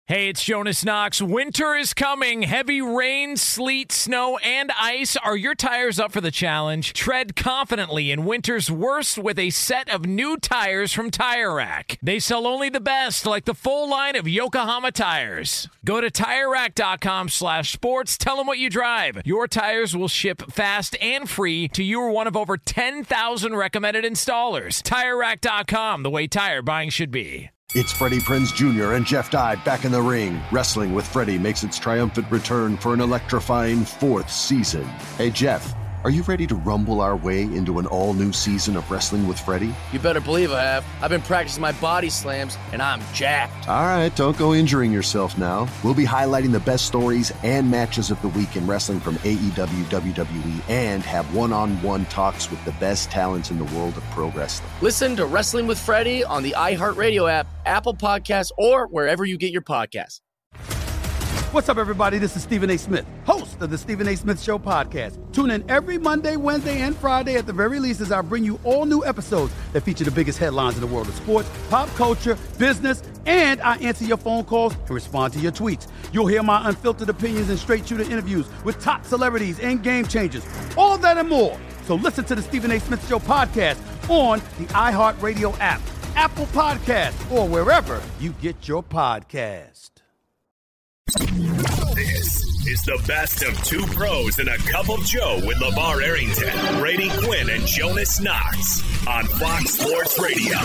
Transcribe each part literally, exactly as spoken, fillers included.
Hey, it's Jonas Knox. Winter is coming. Heavy rain, sleet, snow, and ice. Are your tires up for the challenge? Tread confidently in winter's worst with a set of new tires from Tire Rack. They sell only the best, like the full line of Yokohama tires. Go to Tire Rack dot com slash sports. Tell them what you drive. Your tires will ship fast and free to you or one of over ten thousand recommended installers. Tire Rack dot com, the way tire buying should be. It's Freddie Prinze Junior and Jeff Dye back in the ring. Wrestling with Freddie makes its triumphant return for an electrifying fourth season. Hey, Jeff, are you ready to rumble our way into an all-new season of Wrestling with Freddie? You better believe I have. I've been practicing my body slams, and I'm jacked. All right, don't go injuring yourself now. We'll be highlighting the best stories and matches of the week in wrestling from A E W, W W E, and have one-on-one talks with the best talents in the world of pro wrestling. Listen to Wrestling with Freddie on the iHeartRadio app, Apple Podcasts, or wherever you get your podcasts. What's up, everybody? This is Stephen A. Smith, host of the Stephen A. Smith Show podcast. Tune in every Monday, Wednesday, and Friday at the very least as I bring you all new episodes that feature the biggest headlines in the world of sports, pop culture, business, and I answer your phone calls and respond to your tweets. You'll hear my unfiltered opinions and straight-shooter interviews with top celebrities and game changers. All that and more. So listen to the Stephen A. Smith Show podcast on the iHeartRadio app, Apple Podcasts, or wherever you get your podcast. This is the best of two pros and a cup of Joe with LeVar Arrington, Brady Quinn, and Jonas Knox on Fox Sports Radio.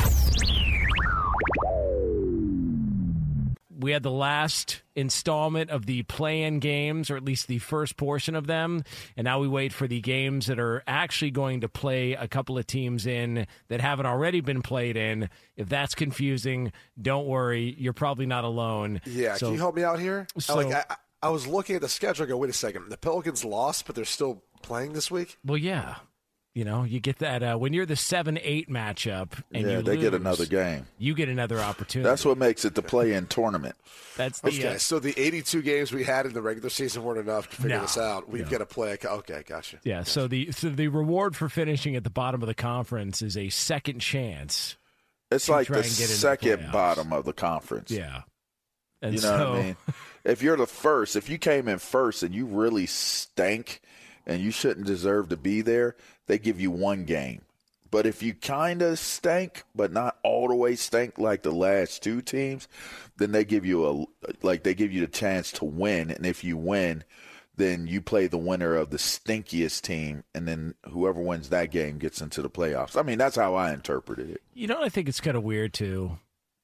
We had the last installment of the play-in games, or at least the first portion of them, and now we wait for the games that are actually going to play a couple of teams in that haven't already been played in. If that's confusing, don't worry. You're probably not alone. Yeah, so, can you help me out here? So, like, I, I was looking at the schedule. I go, wait a second. The Pelicans lost, but they're still playing this week? Well, yeah. You know, you get that uh, when you're the seven eight matchup and yeah, you they lose, get another game. You get another opportunity. That's what makes it the play-in tournament. That's the okay. Uh, so the eighty-two games we had in the regular season weren't enough to figure no, this out. We've no. got to play. A, okay, gotcha. Yeah. Gotcha. So the so the reward for finishing at the bottom of the conference is a second chance. It's like the second the bottom of the conference. Yeah. And you know so, what I mean? If you're the first, if you came in first and you really stank and you shouldn't deserve to be there, they give you one game. But if you kind of stank, but not all the way stank like the last two teams, then they give you a like they give you the chance to win. And if you win, then you play the winner of the stinkiest team, and then whoever wins that game gets into the playoffs. I mean, that's how I interpreted it. You know, I think it's kind of weird too.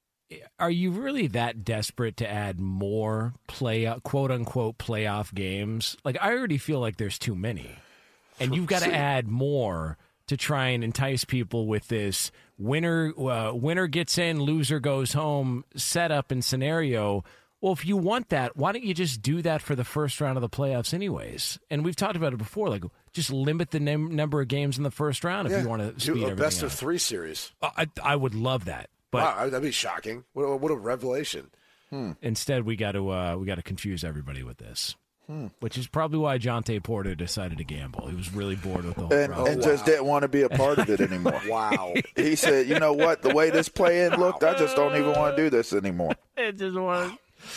Are you really that desperate to add more play quote unquote playoff games? Like, I already feel like there's too many. And you've got to add more to try and entice people with this winner uh, winner gets in, loser goes home setup and scenario. Well, if you want that, why don't you just do that for the first round of the playoffs anyways? And we've talked about it before. Like, just limit the num- number of games in the first round if yeah. you want to speed do a everything best up. of three series. Uh, I, I would love that. But wow, that'd be shocking. What a, what a revelation. Hmm. Instead, we got to uh, we got to confuse everybody with this. Hmm. Which is probably why Jonte Porter decided to gamble. He was really bored with the whole and, process. and just didn't want to be a part of it anymore. Wow. He said, you know what? The way this play-in looked, I just don't even want to do this anymore. It just one,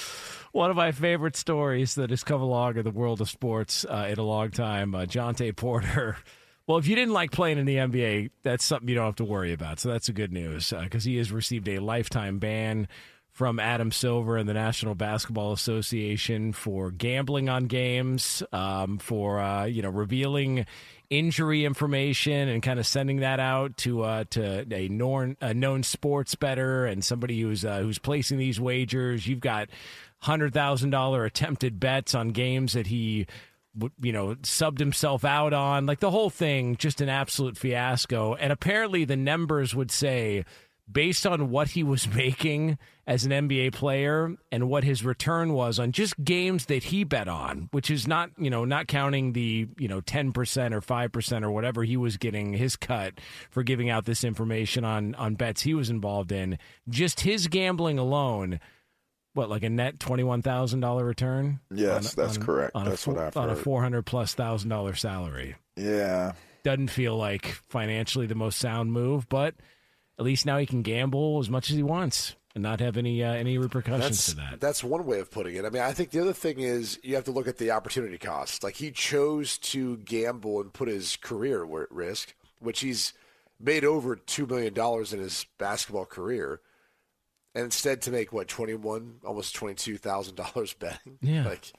one of my favorite stories that has come along in the world of sports uh, in a long time. Uh, Jonte Porter. Well, if you didn't like playing in the N B A, that's something you don't have to worry about. So that's a good news because uh, he has received a lifetime ban from Adam Silver and the National Basketball Association for gambling on games, um, for uh, you know revealing injury information and kind of sending that out to uh, to a known a known sports bettor and somebody who's uh, who's placing these wagers. You've got hundred thousand dollar attempted bets on games that he, you know, subbed himself out on. Like the whole thing, just an absolute fiasco. And apparently, the numbers would say, based on what he was making as an N B A player and what his return was on just games that he bet on, which is not, you know, not counting the, you know, ten percent or five percent or whatever he was getting his cut for giving out this information on, on bets he was involved in, just his gambling alone, what, like a net twenty-one thousand dollars return? Yes, on, that's on, correct. On that's a, what I've on heard. a four hundred plus thousand dollar salary. Yeah. Doesn't feel like financially the most sound move, but at least now he can gamble as much as he wants. and not have any uh, any repercussions That's, to that. That's one way of putting it. I mean, I think the other thing is you have to look at the opportunity cost. Like, he chose to gamble and put his career at risk, which he's made over two million dollars in his basketball career, and instead to make, what, twenty-one, almost twenty-two thousand dollars betting? Yeah. Like,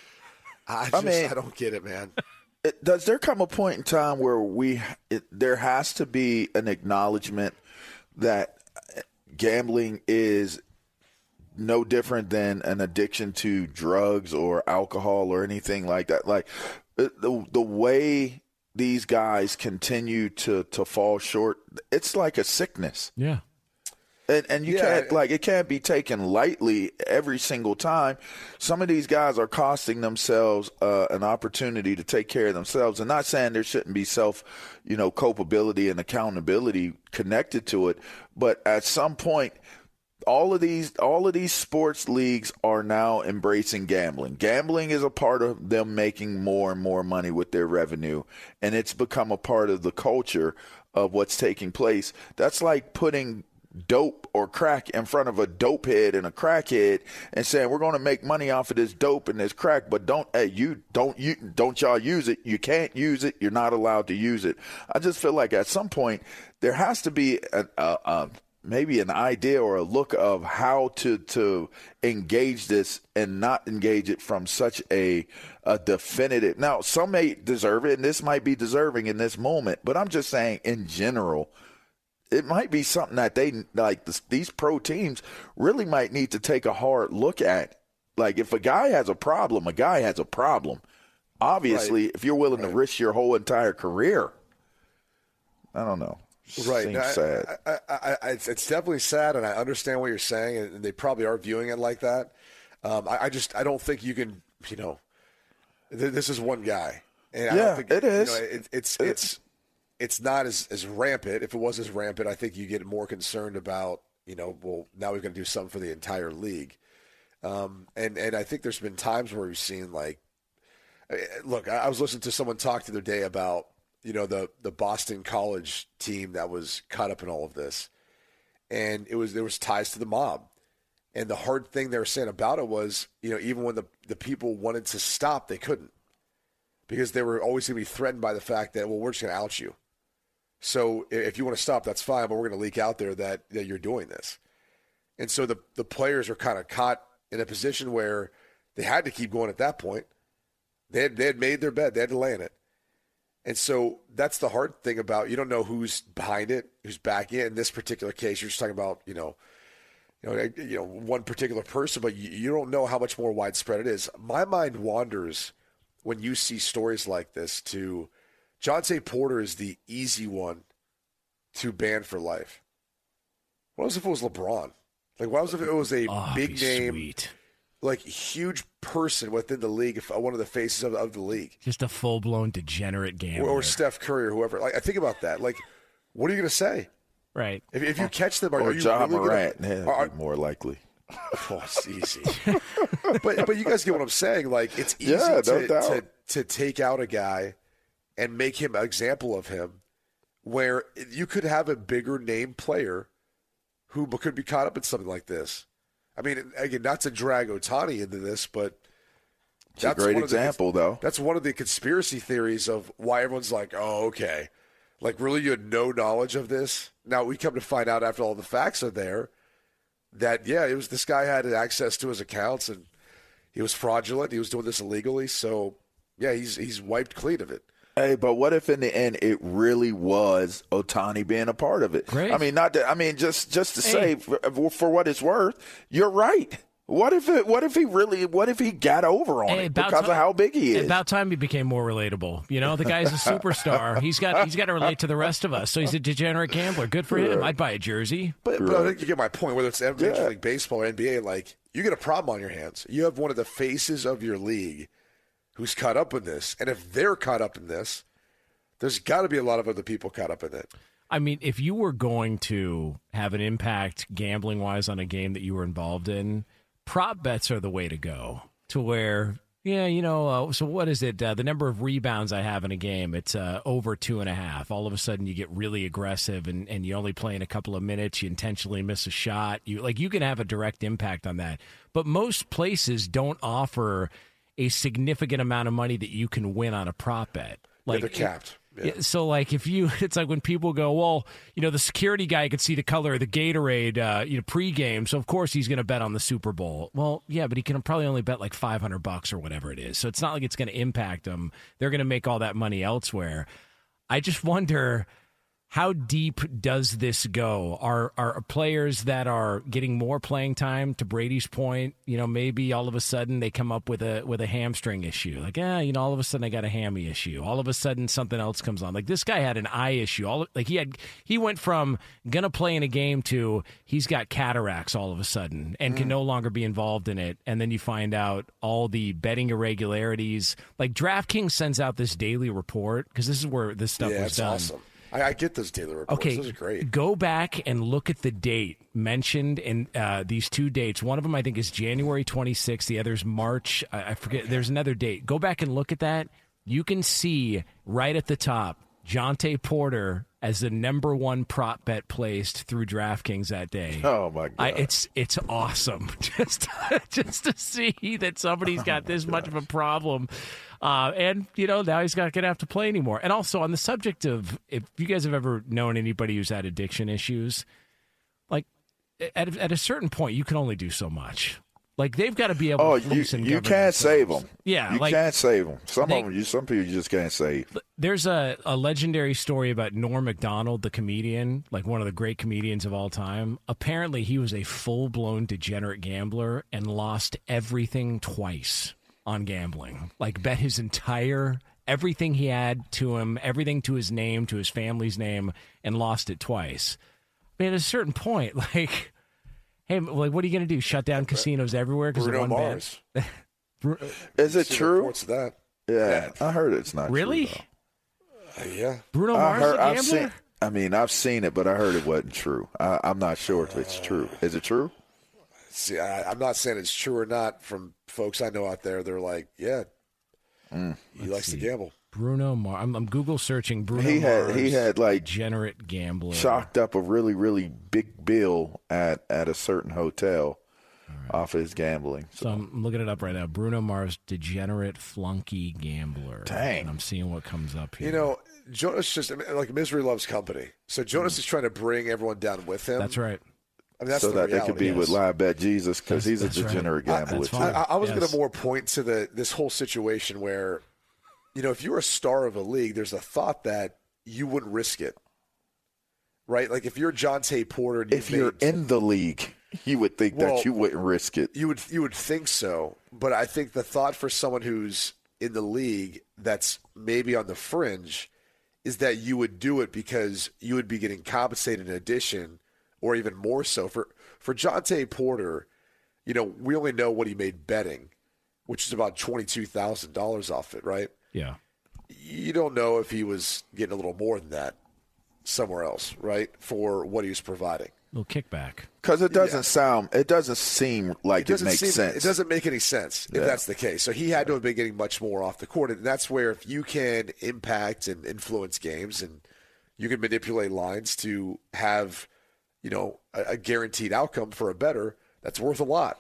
I just, I, mean, I don't get it, man. It, does there come a point in time where we it, there has to be an acknowledgement that gambling is no different than an addiction to drugs or alcohol or anything like that? Like, the the way these guys continue to, to fall short, it's like a sickness. Yeah. And, and you yeah. can't, like, it can't be taken lightly every single time. Some of these guys are costing themselves uh, an opportunity to take care of themselves. And not saying there shouldn't be self, you know, culpability and accountability connected to it. But at some point, all of these, all of these sports leagues are now embracing gambling. Gambling is a part of them making more and more money with their revenue. And it's become a part of the culture of what's taking place. That's like putting dope or crack in front of a dope head and a crackhead and saying, we're going to make money off of this dope and this crack, but don't, hey, you don't, you don't y'all use it. You can't use it. You're not allowed to use it. I just feel like at some point there has to be a, a, a maybe an idea or a look of how to, to engage this and not engage it from such a, a definitive. Now, some may deserve it, and this might be deserving in this moment, but I'm just saying in general, it might be something that they, like, this, these pro teams really might need to take a hard look at. Like, if a guy has a problem, a guy has a problem. Obviously, right. if you're willing right. to risk your whole entire career, I don't know. Right. Seems no, sad. I, I, I, I, it's, it's definitely sad, and I understand what you're saying, and they probably are viewing it like that. Um, I, I just I don't think you can, you know, th- this is one guy. And yeah, I don't think, it is. You know, it, it's it, it's it's not as, as rampant. If it was as rampant, I think you get more concerned about, you know, well, now we're going to do something for the entire league. Um, and, and I think there's been times where we've seen, like, look, I, I was listening to someone talk the other day about, you know, the, the Boston College team that was caught up in all of this. And it was, there was ties to the mob. And the hard thing they were saying about it was, you know, even when the, the people wanted to stop, they couldn't. Because they were always going to be threatened by the fact that, well, we're just going to out you. So if you want to stop, that's fine, but we're going to leak out there that, that you're doing this. And so the, the players are kind of caught in a position where they had to keep going at that point. They had, they had made their bed. They had to lay in it. And so that's the hard thing about, you don't know who's behind it, who's back in. In this particular case, you're just talking about, you know, you know, you know, one particular person, but you, you don't know how much more widespread it is. My mind wanders when you see stories like this to Jontay Porter is the easy one to ban for life. What was if it was LeBron? Like, what was if it was a oh, big name, sweet. like huge person within the league, one of the faces of, of the league? Just a full-blown degenerate gambler. Or, or Steph Curry or whoever. Like, I think about that. Like, what are you going to say? Right. If, if you catch them, are, or are you John really Morant, gonna, yeah, are, more likely. Oh, it's easy. but but you guys get what I'm saying. Like, it's easy yeah, no to, doubt. to to take out a guy and make him an example of him, where you could have a bigger name player who could be caught up in something like this. I mean, again, not to drag Ohtani into this, but it's that's a great example, the, though. That's one of the conspiracy theories of why everyone's like, oh, okay. Like, really, you had no knowledge of this? Now, we come to find out after all the facts are there that, yeah, it was this guy had access to his accounts, and he was fraudulent. He was doing this illegally. So, yeah, he's he's wiped clean of it. Hey, but what if in the end it really was Ohtani being a part of it? Great. I mean, not that. I mean, just just to hey. say, for, for what it's worth, you're right. What if it? What if he really? What if he got over on hey, it because time, of how big he is? About time he became more relatable. You know, the guy's a superstar. He's got he's got to relate to the rest of us. So he's a degenerate gambler. Good for him. I'd buy a jersey. But, but I think you get my point. Whether it's Major yeah. League Baseball or N B A, like, you get a problem on your hands. You have one of the faces of your league who's caught up in this, and if they're caught up in this, there's got to be a lot of other people caught up in it. I mean, if you were going to have an impact gambling wise on a game that you were involved in, prop bets are the way to go, to where, Yeah, you know, uh, so what is it? Uh, the number of rebounds I have in a game, it's uh, over two and a half. All of a sudden you get really aggressive and, and you only play in a couple of minutes. You intentionally miss a shot. You like you can have a direct impact on that. But most places don't offer a significant amount of money that you can win on a prop bet. Like yeah, they're capped. Yeah. So, like, if you, it's like when people go, well, you know, the security guy could see the color of the Gatorade, uh, you know, pregame, so of course he's going to bet on the Super Bowl. Well, yeah, but he can probably only bet like five hundred bucks or whatever it is. So it's not like it's going to impact them. They're going to make all that money elsewhere. I just wonder, how deep does this go? Are are players that are getting more playing time, to Brady's point, you know, maybe all of a sudden they come up with a with a hamstring issue. Like, eh, you know, all of a sudden I got a hammy issue. All of a sudden something else comes on. Like this guy had an eye issue. All like he had he went from gonna play in a game to he's got cataracts all of a sudden and can no longer be involved in it. And then you find out all the betting irregularities. Like DraftKings sends out this daily report because this is where this stuff yeah, was it's done. Awesome. I, I get those daily reports. Okay, Those are great. Go back and look at the date mentioned in uh, these two dates. One of them, I think, is January twenty-sixth. The other is March. I, I forget. Okay. There's another date. Go back and look at that. You can see right at the top, Jontay Porter as the number one prop bet placed through DraftKings that day. Oh, my God. I, it's it's awesome just, just to see that somebody's got this oh much of a problem. Uh, and, you know, now he's not going to have to play anymore. And also on the subject of, if you guys have ever known anybody who's had addiction issues, like at, at a certain point, you can only do so much. Like they've got to be able oh, to you, and you can't save them. Yeah. You like, can't save them. Some they, of them, you, some people you just can't save. There's a, a legendary story about Norm Macdonald, the comedian, like one of the great comedians of all time. Apparently he was a full-blown degenerate gambler and lost everything twice on gambling. Like bet his entire, everything he had to him, everything to his name, to his family's name, and lost it twice. I mean, at a certain point, like, hey, like, what are you going to do? Shut down casinos everywhere because of one Mars. bet? Is it true? What's that? Yeah, I heard it's not really? true. Uh, yeah. Bruno I Mars heard, a I've gambler? seen, I mean, I've seen it, but I heard it wasn't true. I, I'm not sure if it's true. Is it true? See, I, I'm not saying it's true or not. From folks I know out there, they're like, yeah, mm. he Let's likes see. to gamble. Bruno Mars. I'm, I'm Google searching Bruno he had, Mars. He had like degenerate gambler. Chalked up a really, really big bill at, at a certain hotel right. off of his gambling. So. so I'm looking it up right now. Bruno Mars, degenerate flunky gambler. Dang. And I'm seeing what comes up here. You know, Jonas just, like, misery loves company. So Jonas mm. is trying to bring everyone down with him. That's right. I mean, that's so the that reality. they could be yes. with Live Bet Jesus because he's a degenerate right. gambler. I, I, I was yes. going to more point to the this whole situation where, you know, if you're a star of a league, there's a thought that you wouldn't risk it, right? Like if you're Jontay Porter, and if you're made, in the league, you would think well, that you wouldn't risk it. You would you would think so, but I think the thought for someone who's in the league that's maybe on the fringe is that you would do it because you would be getting compensated in addition. Or even more so for for Jontay Porter, you know, we only know what he made betting, which is about twenty two thousand dollars off it, right? Yeah. You don't know if he was getting a little more than that somewhere else, right? For what he was providing, a little kickback. Because it doesn't yeah. sound, it doesn't seem like it, doesn't it makes seem, sense. It doesn't make any sense if yeah. that's the case. So he had to have been getting much more off the court, and that's where if you can impact and influence games, and you can manipulate lines to have, you know, a, a guaranteed outcome for a bettor, that's worth a lot.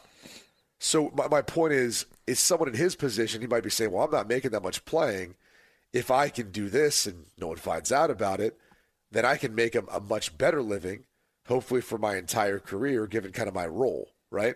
So my, my point is, is someone in his position, he might be saying, well, I'm not making that much playing. If I can do this and no one finds out about it, then I can make a, a much better living, hopefully for my entire career, given kind of my role, right?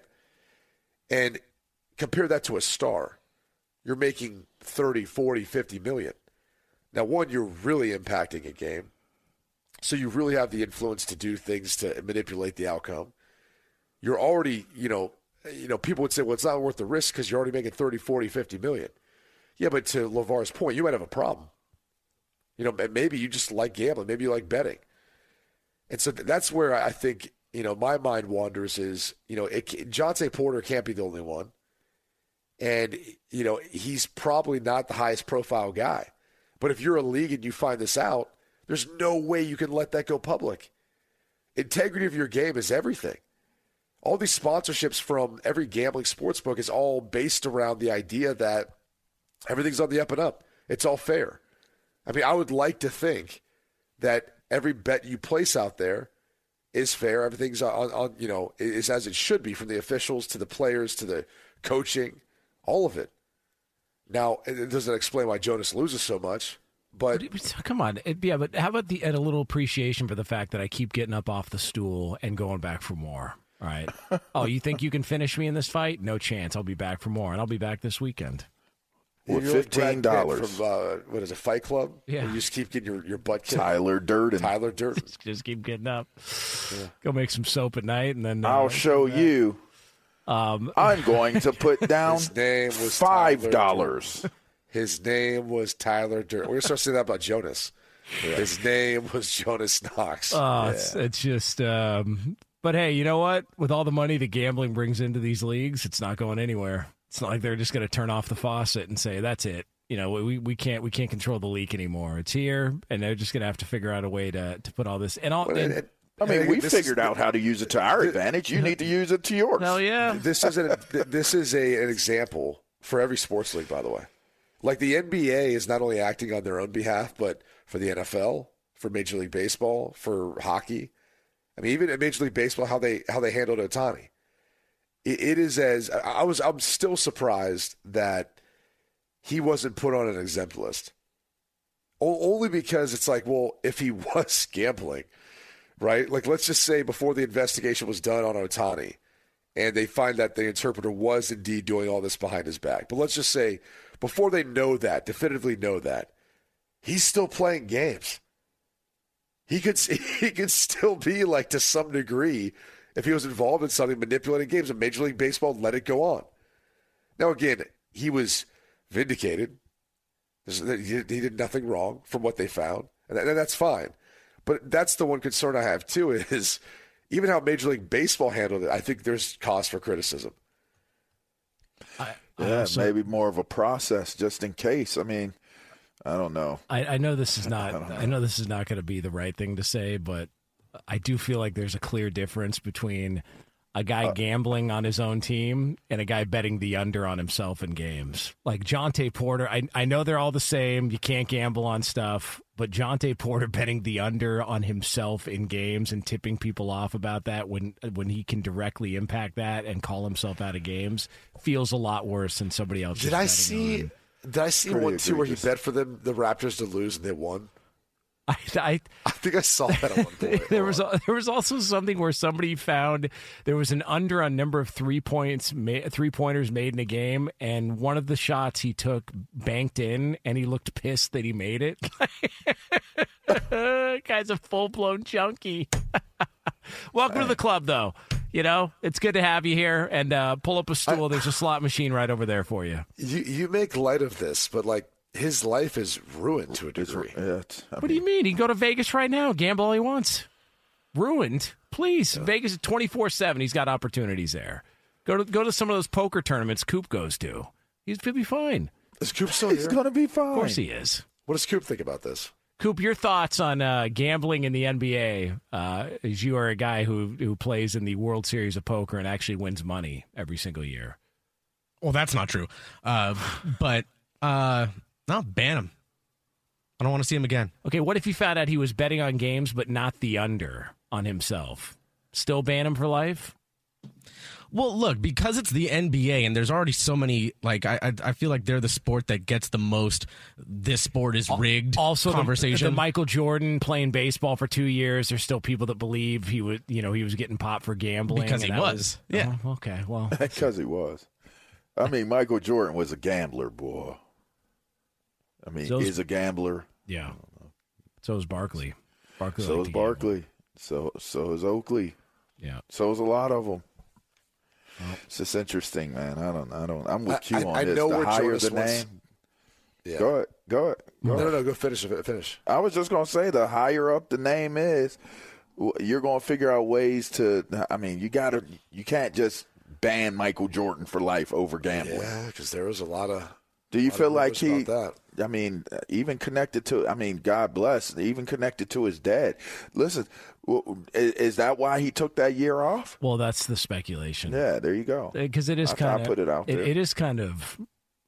And compare that to a star. You're making thirty, forty, fifty million. Now, one, you're really impacting a game. So you really have the influence to do things to manipulate the outcome. You're already, you know, you know, people would say, well, it's not worth the risk because you're already making thirty, forty, fifty million. Yeah, but to LeVar's point, you might have a problem. You know, maybe you just like gambling. Maybe you like betting. And so that's where I think, you know, my mind wanders is, you know, it, Jontay Porter can't be the only one. And, you know, he's probably not the highest profile guy. But if you're a league and you find this out, there's no way you can let that go public. Integrity of your game is everything. All these sponsorships from every gambling sports book is all based around the idea that Everything's on the up and up. It's all fair. I mean, I would like to think that every bet you place out there is fair. Everything's on, on you know, is as it should be, from the officials to the players to the coaching, all of it. Now, it doesn't explain why Jonas loses so much, but... but come on. It, yeah, but how about the, a little appreciation for the fact that I keep getting up off the stool and going back for more, all right? Oh, you think you can finish me in this fight? No chance. I'll be back for more, and I'll be back this weekend. With You're fifteen dollars. Like from, uh, what is it, Fight Club? Yeah. Where you just keep getting your, your butt kicked. Tyler Durden. Tyler Durden. Just keep getting up. Yeah. Go make some soap at night, and then... Uh, I'll show you. Um, I'm going to put down His name was five dollars. His name was Tyler Durden. We're going to start saying that about Jonas. Yeah. His name was Jonas Knox. Oh, yeah. it's, it's just... Um, but hey, you know what? With all the money that gambling brings into these leagues, it's not going anywhere. It's not like they're just going to turn off the faucet and say, that's it. You know, we, we can't we can't control the leak anymore. It's here, and they're just going to have to figure out a way to, to put all this. And all, well, and, it, I mean, it, we this figured is, out how to use it to our advantage. You need to use it to yours. Hell yeah. This is, an, this is a, an example for every sports league, by the way. Like the N B A is not only acting on their own behalf, but for the N F L, for Major League Baseball, for hockey. I mean, even at Major League Baseball, how they how they handled Ohtani. It, it is as I was. I'm still surprised that he wasn't put on an exempt list. O- only because it's like, well, if he was gambling, right? Like, let's just say before the investigation was done on Ohtani, and they find that the interpreter was indeed doing all this behind his back. But let's just say before they know that, definitively know that, he's still playing games. He could he could still be, like, to some degree, if he was involved in something, manipulating games, and Major League Baseball let it go on. Now, again, he was vindicated. He did nothing wrong from what they found, and that's fine. But that's the one concern I have, too, is even how Major League Baseball handled it, I think there's cause for criticism. I, yeah, also, maybe more of a process just in case. I mean, I don't know. I, I know this is not. I, I know this is not going to be the right thing to say, but I do feel like there's a clear difference between a guy uh, gambling on his own team and a guy betting the under on himself in games. Like Jonte Porter, I I know they're all the same. You can't gamble on stuff, but Jonte Porter betting the under on himself in games and tipping people off about that when when he can directly impact that and call himself out of games feels a lot worse than somebody else. Did I see? On. Did I see one too where he bet for them the Raptors to lose and they won? I, I, I think I saw that at one point. there was there was also something where somebody found there was an under on number of three points three pointers made in a game, and one of the shots he took banked in, and he looked pissed that he made it. Guy's a full blown junkie. Welcome to the club, though. You know, it's good to have you here, and uh, pull up a stool. I, There's a slot machine right over there for you. You you make light of this, but like. His life is ruined to a degree. It, what mean, do you mean? He can go to Vegas right now, gamble all he wants. Ruined? Please. Yeah. Vegas is twenty-four seven. He's got opportunities there. Go to go to some of those poker tournaments Coop goes to. He's going to be fine. Is Coop still He's going to be fine. Of course he is. What does Coop think about this? Coop, your thoughts on uh, gambling in the N B A, uh, as you are a guy who, who plays in the World Series of Poker and actually wins money every single year. Well, that's not true. Uh, but... Uh, No, ban him. I don't want to see him again. Okay, what if you found out he was betting on games but not the under on himself? Still ban him for life? Well, look, because it's the N B A and there's already so many, like, I I feel like they're the sport that gets the most this sport is rigged also conversation. The, the Michael Jordan playing baseball for two years, there's still people that believe he would, you know, he was getting popped for gambling. Because he was. was. Yeah. Oh, okay, well. Because he was. I mean, Michael Jordan was a gambler, boy. I mean, so is a gambler. Yeah. So is Barkley. Barkley so is Barkley. Gamble. So so is Oakley. Yeah. So is a lot of them. Well, it's just interesting, man. I don't. I don't. I'm with Q I, on I this. know the where higher Jonas the wants, name. Yeah. Go ahead. Go ahead. Go no, ahead. no, no. Go finish. Finish. I was just gonna say the higher up the name is, you're gonna figure out ways to. I mean, you gotta. You can't just ban Michael Jordan for life over gambling. Yeah, because there was a lot of. Do you feel like he? That. I mean, even connected to. I mean, God bless. Even connected to his dad. Listen, is that why he took that year off? Well, that's the speculation. Yeah, there you go. Because it is kind of. I put it out there. It, it is kind of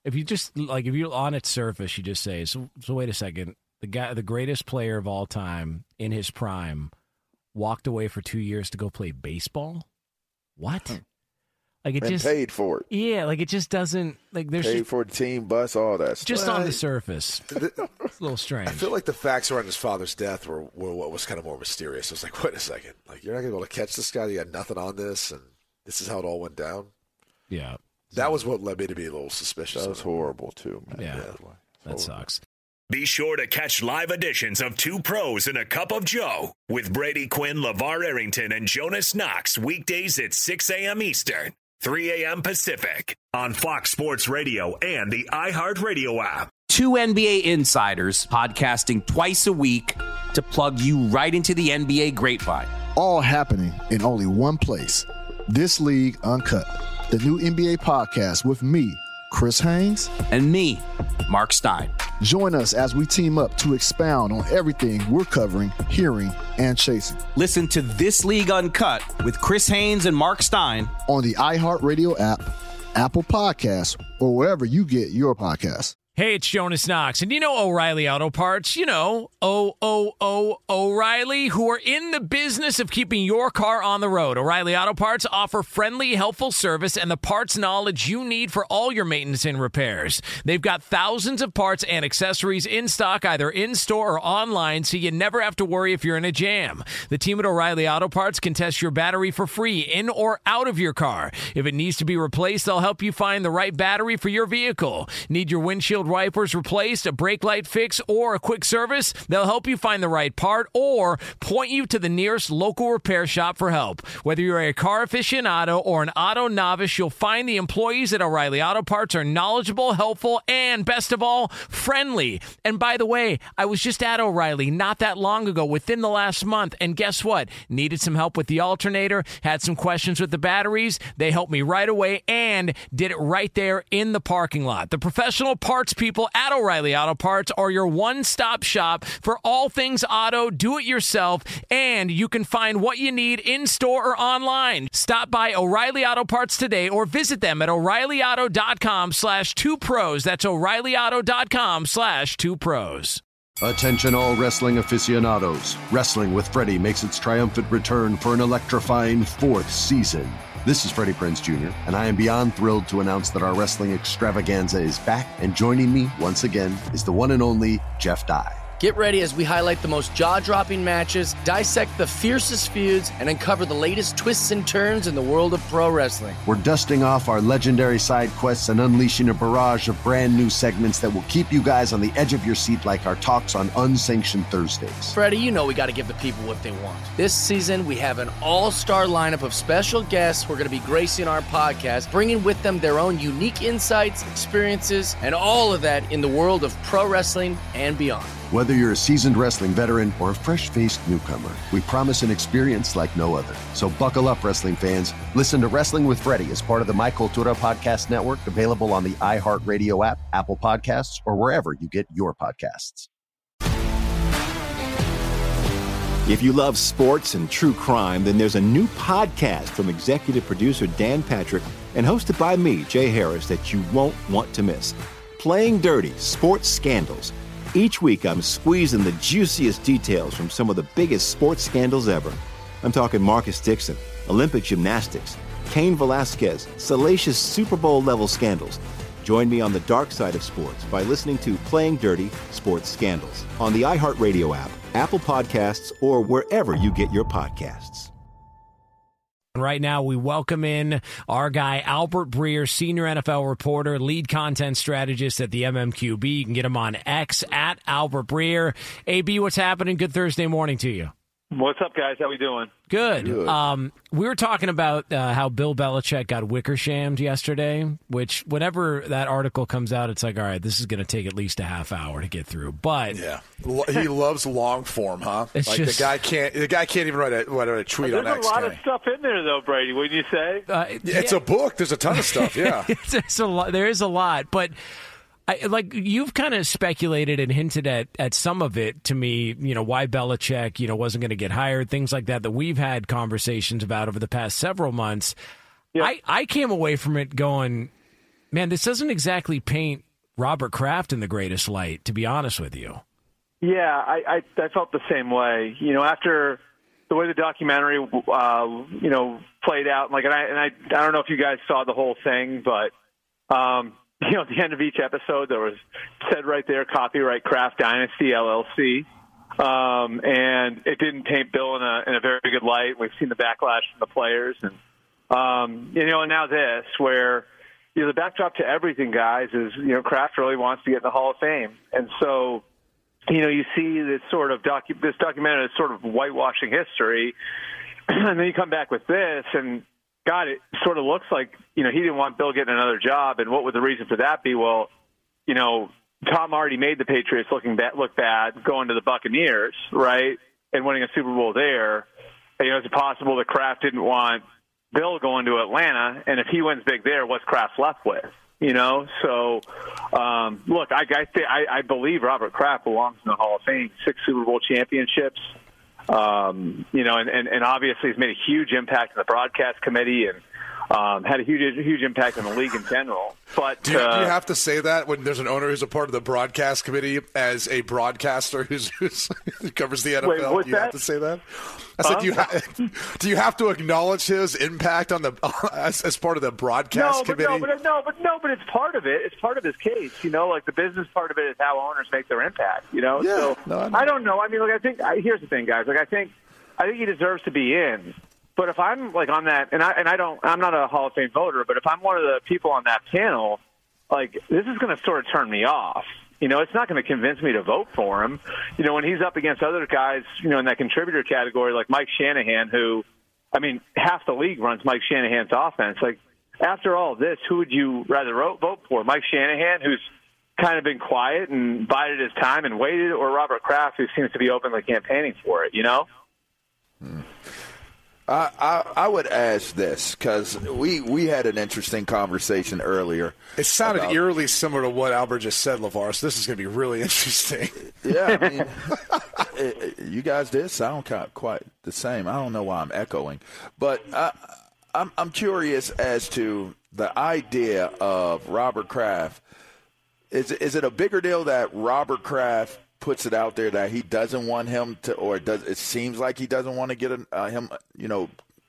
If you just like, if you're on its surface, you just say, so, so wait a second. The guy, the greatest player of all time in his prime, walked away for two years to go play baseball. What? Like it and just paid for it. Yeah, like it just doesn't like there's paid just, for the team bus, all that stuff. just on the surface. It's a little strange. I feel like the facts around his father's death were, were what was kind of more mysterious. It was like, wait a second, like you're not gonna be able to catch this guy. You had nothing on this, and this is how it all went down. Yeah, that was what led me to be a little suspicious. That was horrible too, man. Yeah, yeah. that sucks. Be sure to catch live editions of Two Pros and a Cup of Joe with Brady Quinn, LeVar Arrington, and Jonas Knox weekdays at six a.m. Eastern, three a.m. Pacific on Fox Sports Radio and the iHeartRadio app. Two N B A insiders podcasting twice a week to plug you right into the N B A grapevine. All happening in only one place. This League Uncut, the new N B A podcast with me, Chris Haynes, and me, Mark Stein. Join us as we team up to expound on everything we're covering, hearing, and chasing. Listen to This League Uncut with Chris Haynes and Mark Stein on the iHeartRadio app, Apple Podcasts, or wherever you get your podcasts. Hey, it's Jonas Knox, and you know O'Reilly Auto Parts, you know, O O O O'Reilly, who are in the business of keeping your car on the road. O'Reilly Auto Parts offer friendly, helpful service and the parts knowledge you need for all your maintenance and repairs. They've got thousands of parts and accessories in stock, either in-store or online, so you never have to worry if you're in a jam. The team at O'Reilly Auto Parts can test your battery for free in or out of your car. If it needs to be replaced, they'll help you find the right battery for your vehicle. Need your windshield wipers replaced, a brake light fix, or a quick service? They'll help you find the right part or point you to the nearest local repair shop for help. Whether you're a car aficionado or an auto novice, you'll find the employees at O'Reilly Auto Parts are knowledgeable, helpful, and best of all, friendly. And by the way, I was just at O'Reilly not that long ago, within the last month, and guess what? Needed some help with the alternator, had some questions with the batteries. They helped me right away and did it right there in the parking lot. The professional parts people at O'Reilly Auto Parts are your one-stop shop for all things auto, do-it-yourself, and you can find what you need in-store or online. Stop by O'Reilly Auto Parts today or visit them at o'reillyauto.com slash two pros. That's o'reillyauto.com slash two pros. Attention all wrestling aficionados. Wrestling with Freddie makes its triumphant return for an electrifying fourth season. This is Freddie Prinze Junior, and I am beyond thrilled to announce that our wrestling extravaganza is back, and joining me once again is the one and only Jeff Dye. Get ready as we highlight the most jaw-dropping matches, dissect the fiercest feuds, and uncover the latest twists and turns in the world of pro wrestling. We're dusting off our legendary side quests and unleashing a barrage of brand new segments that will keep you guys on the edge of your seat like our talks on Unsanctioned Thursdays. Freddie, you know we got to give the people what they want. This season, we have an all-star lineup of special guests who are going to be gracing our podcast, bringing with them their own unique insights, experiences, and all of that in the world of pro wrestling and beyond. Whether you're a seasoned wrestling veteran or a fresh-faced newcomer, we promise an experience like no other. So buckle up, wrestling fans. Listen to Wrestling with Freddie as part of the My Cultura Podcast Network, available on the iHeartRadio app, Apple Podcasts, or wherever you get your podcasts. If you love sports and true crime, then there's a new podcast from executive producer Dan Patrick and hosted by me, Jay Harris, that you won't want to miss. Playing Dirty: Sports Scandals. Each week, I'm squeezing the juiciest details from some of the biggest sports scandals ever. I'm talking Marcus Dixon, Olympic gymnastics, Cain Velasquez, salacious Super Bowl-level scandals. Join me on the dark side of sports by listening to Playing Dirty: Sports Scandals on the iHeartRadio app, Apple Podcasts, or wherever you get your podcasts. Right now, we welcome in our guy, Albert Breer, senior N F L reporter, lead content strategist at the M M Q B. You can get him on X at Albert Breer. A B, what's happening? Good Thursday morning to you. What's up, guys? How we doing? Good. Good. Um, we were talking about uh, how Bill Belichick got Wickershammed yesterday, which whenever that article comes out, it's like, all right, this is going to take at least a half hour to get through. But yeah, he loves long form, huh? It's like just, the guy can't. The guy can't even write a, write a tweet There's on X. There's a lot of stuff in there, though, Brady. Wouldn't you say? Uh, yeah, it's a book. There's a ton of stuff. Yeah, it's a lot. There is a lot, but. I, like you've kind of speculated and hinted at, at some of it to me, you know, why Belichick, you know, wasn't going to get hired, things like that, that we've had conversations about over the past several months. Yep. I, I came away from it going, Man, this doesn't exactly paint Robert Kraft in the greatest light, to be honest with you. Yeah, I, I, I felt the same way. You know, after the way the documentary, uh, you know, played out, like, and I, and I, I don't know if you guys saw the whole thing, but, um, you know, at the end of each episode, there was said right there, copyright Kraft Dynasty L L C. Um, and it didn't paint Bill in a, in a very good light. We've seen the backlash from the players. And, um, you know, and now this, where, you know, the backdrop to everything, guys, is, you know, Kraft really wants to get in the Hall of Fame. And so, you know, you see this sort of docu- this documentary is sort of whitewashing history. And then you come back with this, and, God, it sort of looks like, you know, he didn't want Bill getting another job. And what would the reason for that be? Well, you know, Tom already made the Patriots looking bad, look bad going to the Buccaneers, right, and winning a Super Bowl there. And, you know, is it possible that Kraft didn't want Bill going to Atlanta? And if he wins big there, what's Kraft left with? You know, so um, look, I, I, th- I I believe Robert Kraft belongs in the Hall of Fame. Six Super Bowl championships, um, you know, and, and, and obviously he's made a huge impact in the broadcast committee and um, had a huge huge impact on the league in general. But do you, uh, do you have to say that when there's an owner who's a part of the broadcast committee as a broadcaster who's, who's who covers the N F L? Wait, do you that? have to say that? I said, huh? do you ha- do you have to acknowledge his impact on the as, as part of the broadcast no, but committee? No, but no, but no, but it's part of it. It's part of his case. You know, like the business part of it is how owners make their impact. You know, Yeah, so no, I know. I don't know. I mean, like I think I, here's the thing, guys. Like I think I think he deserves to be in. But if I'm like on that, and I and I don't, I'm not a Hall of Fame voter, but if I'm one of the people on that panel, like this is going to sort of turn me off. You know, it's not going to convince me to vote for him. You know, when he's up against other guys, you know, in that contributor category, like Mike Shanahan, who, I mean, half the league runs Mike Shanahan's offense. Like, after all this, who would you rather vote for? Mike Shanahan, who's kind of been quiet and bided his time and waited, or Robert Kraft, who seems to be openly campaigning for it, you know? Hmm. I, I I would ask this because we, we had an interesting conversation earlier. It sounded about, eerily similar to what Albert just said, LeVar, so this is going to be really interesting. Yeah, I mean, it, it, you guys did sound kind of quite the same. I don't know why I'm echoing, but I, I'm I'm curious as to the idea of Robert Kraft. Is is it a bigger deal that Robert Kraft puts it out there that he doesn't want him to, or does it seems like he doesn't want to get a, uh, him, you know,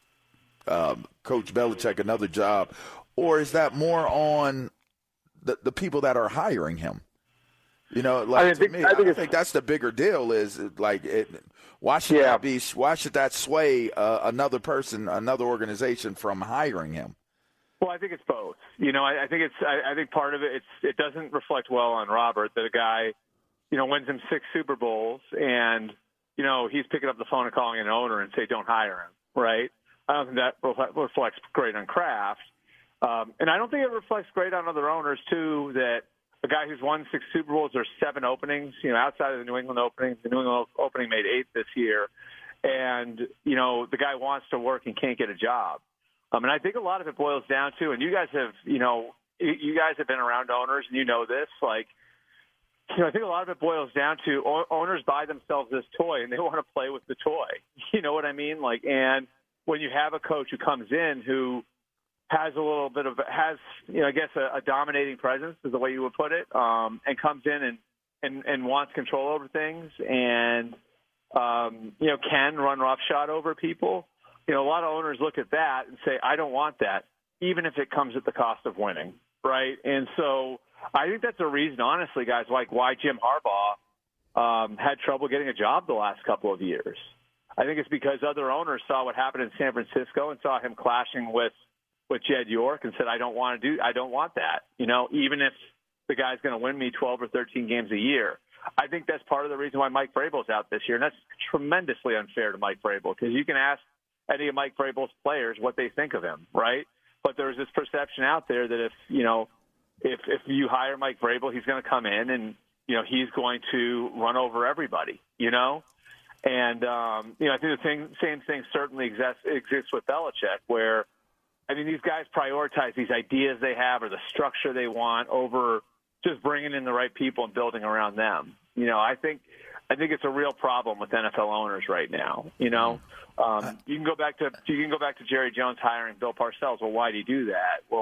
uh, Coach Belichick another job, or is that more on the the people that are hiring him? You know, like I to think, me, I think, I think that's the bigger deal. Is like, it, why should Yeah. that be? Why should that sway uh, another person, another organization from hiring him? Well, I think it's both. You know, I, I think it's. I, I think part of it, it's. It doesn't reflect well on Robert that a guy, you know, wins him six Super Bowls, and you know he's picking up the phone and calling an owner and say, "Don't hire him." Right? I don't think that reflects great on Kraft, um, and I don't think it reflects great on other owners too. That a guy who's won six Super Bowls, there's seven openings. You know, outside of the New England opening, the New England opening made eight this year, and you know the guy wants to work and can't get a job. Um, and I think a lot of it boils down to, and you guys have, you know, you guys have been around owners and you know this, like. You know, I think a lot of it boils down to owners buy themselves this toy and they want to play with the toy. You know what I mean? Like, and when you have a coach who comes in who has a little bit of, has, you know, I guess a, a dominating presence is the way you would put it, um, and comes in and, and, and wants control over things and, um, you know, can run roughshod over people. You know, a lot of owners look at that and say, I don't want that, even if it comes at the cost of winning. Right. And so, I think that's a reason, honestly, guys, like why Jim Harbaugh um, had trouble getting a job the last couple of years. I think it's because other owners saw what happened in San Francisco and saw him clashing with, with Jed York and said, I don't want to do, I don't want that. You know, even if the guy's going to win me twelve or thirteen games a year. I think that's part of the reason why Mike Vrabel's out this year. And that's tremendously unfair to Mike Vrabel because you can ask any of Mike Vrabel's players what they think of him, right? But there's this perception out there that if, you know, If if you hire Mike Vrabel, he's going to come in and, you know, he's going to run over everybody, you know? And, um, you know, I think the thing, same thing certainly exists, exists with Belichick where, I mean, these guys prioritize these ideas they have or the structure they want over just bringing in the right people and building around them. You know, I think I think it's a real problem with N F L owners right now, you know? Um, you can go back to you can go back to Jerry Jones hiring Bill Parcells. Well, why did he do that? Well,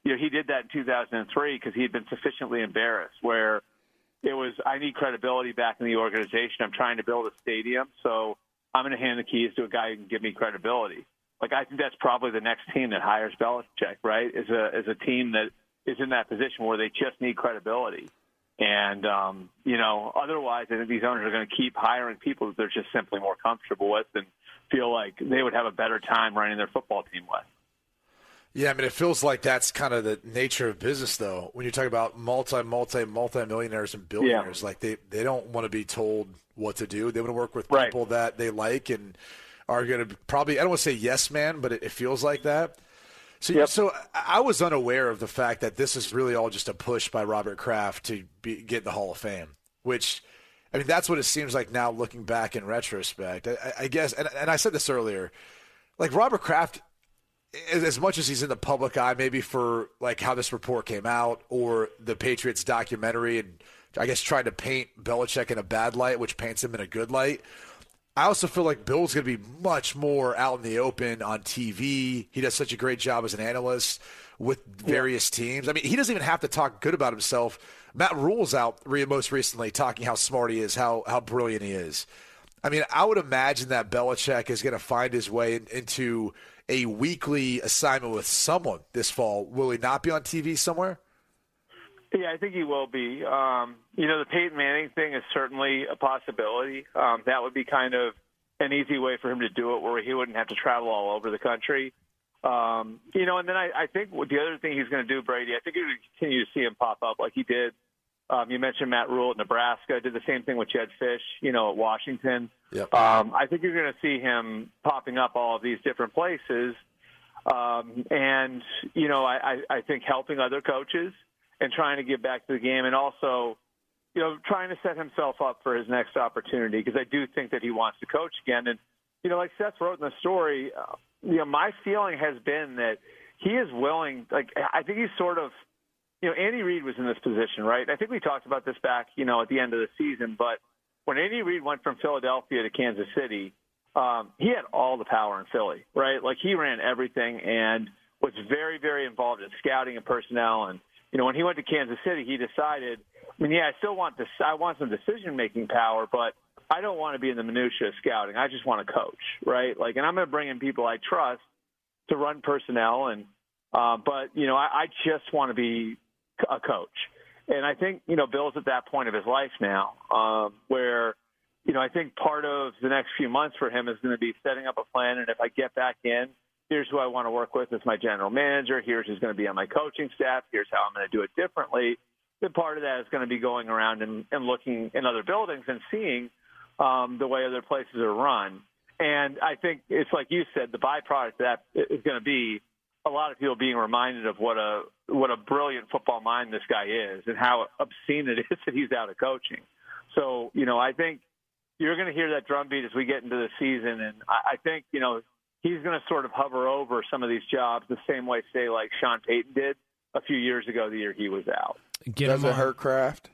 you know, he did that in two thousand three because he had been sufficiently embarrassed where it was, I need credibility back in the organization. I'm trying to build a stadium, so I'm going to hand the keys to a guy who can give me credibility. Like, I think that's probably the next team that hires Belichick, right, is a, is a team that is in that position where they just need credibility. And, um, you know, otherwise, I think these owners are going to keep hiring people that they're just simply more comfortable with and feel like they would have a better time running their football team with. Yeah, I mean, it feels like that's kind of the nature of business, though. When you talk about multi, multi, multi-millionaires and billionaires, yeah. like they, they don't want to be told what to do. They want to work with people right. that they like and are going to probably, I don't want to say yes, man, but it, it feels like that. So, yep. so I was unaware of the fact that this is really all just a push by Robert Kraft to be, get in the Hall of Fame, which, I mean, that's what it seems like now looking back in retrospect. I, I guess, and, and I said this earlier, like Robert Kraft, as much as he's in the public eye, maybe for like how this report came out or the Patriots documentary and I guess trying to paint Belichick in a bad light, which paints him in a good light. I also feel like Bill's going to be much more out in the open on T V. He does such a great job as an analyst with various yeah. teams. I mean, he doesn't even have to talk good about himself. Matt Rule's out re- most recently talking how smart he is, how how brilliant he is. I mean, I would imagine that Belichick is going to find his way in, into a weekly assignment with someone this fall. Will he not be on T V somewhere? Yeah, I think he will be. Um, you know, the Peyton Manning thing is certainly a possibility. Um, that would be kind of an easy way for him to do it where he wouldn't have to travel all over the country. Um, you know, and then I, I think the other thing he's going to do, Brady, I think you're going to continue to see him pop up like he did. Um, you mentioned Matt Rule at Nebraska. Did the same thing with Jed Fish, you know, at Washington. Yep. Um, I think you're going to see him popping up all of these different places. Um, and, you know, I, I, I think helping other coaches and trying to get back to the game and also, you know, trying to set himself up for his next opportunity because I do think that he wants to coach again. And, you know, like Seth wrote in the story, uh, you know, my feeling has been that he is willing, like, I think he's sort of, you know, Andy Reid was in this position, right? I think we talked about this back, you know, at the end of the season, but when Andy Reid went from Philadelphia to Kansas City, um, he had all the power in Philly, right? Like he ran everything and was very, very involved in scouting and personnel. And, you know, when he went to Kansas City, he decided, I mean, yeah, I still want this, I want some decision-making power, but I don't want to be in the minutia of scouting. I just want to coach, right? Like, and I'm going to bring in people I trust to run personnel. And, uh, but, you know, I, I just want to be a coach. And I think, you know, Bill's at that point of his life now um, where, you know, I think part of the next few months for him is going to be setting up a plan. And if I get back in, here's who I want to work with as my general manager. Here's who's going to be on my coaching staff. Here's how I'm going to do it differently. Then part of that is going to be going around and, and looking in other buildings and seeing um, the way other places are run. And I think it's like you said, the byproduct of that is going to be a lot of people being reminded of what a what a brilliant football mind this guy is and how obscene it is that he's out of coaching. So, you know, I think you're going to hear that drumbeat as we get into the season. And I, I think, you know, he's going to sort of hover over some of these jobs the same way, say, like Sean Payton did a few years ago, the year he was out. Get does it hurt Kraft?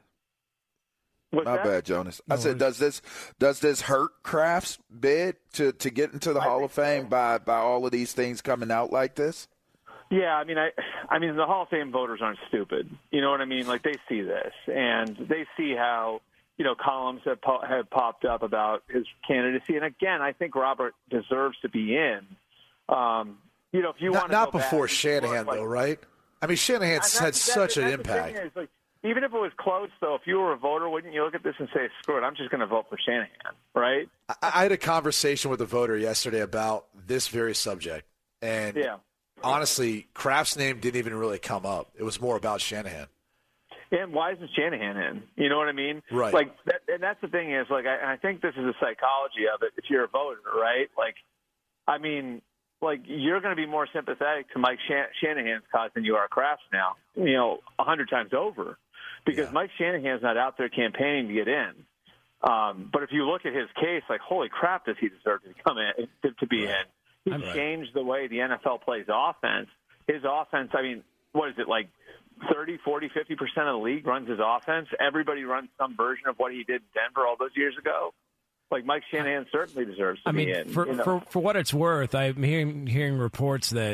What's My that? bad, Jonas. No I said, worries. does this does this hurt Kraft's bid to, to get into the I Hall of Fame so. by, by all of these things coming out like this? Yeah, I mean, I, I mean, the Hall of Fame voters aren't stupid. You know what I mean? Like they see this, and they see how you know columns have po- have popped up about his candidacy. And again, I think Robert deserves to be in. Um, you know, if you not, want not go before back, Shanahan, like, though, right? I mean, Shanahan's had such an impact. Is, like, even if it was close, though, if you were a voter, wouldn't you look at this and say, "Screw it, I'm just going to vote for Shanahan," right? I, I had a conversation with a voter yesterday about this very subject, and yeah. honestly, Kraft's name didn't even really come up. It was more about Shanahan. And why isn't Shanahan in? You know what I mean? Right. Like, that, and that's the thing is, like, I, and I think this is the psychology of it. If you're a voter, right? Like, I mean, like you're going to be more sympathetic to Mike Shan- Shanahan's cause than you are Kraft's now. You know, a hundred times over, because yeah. Mike Shanahan's not out there campaigning to get in. Um, but if you look at his case, like, holy crap, does he deserve to come in to, to be right. in? He right. changed the way the N F L plays offense. His offense, I mean, what is it, like thirty, forty, fifty percent of the league runs his offense? Everybody runs some version of what he did in Denver all those years ago. Like, Mike Shanahan certainly deserves to I mean, be in. For, you know? for, for what it's worth, I'm hearing, hearing reports that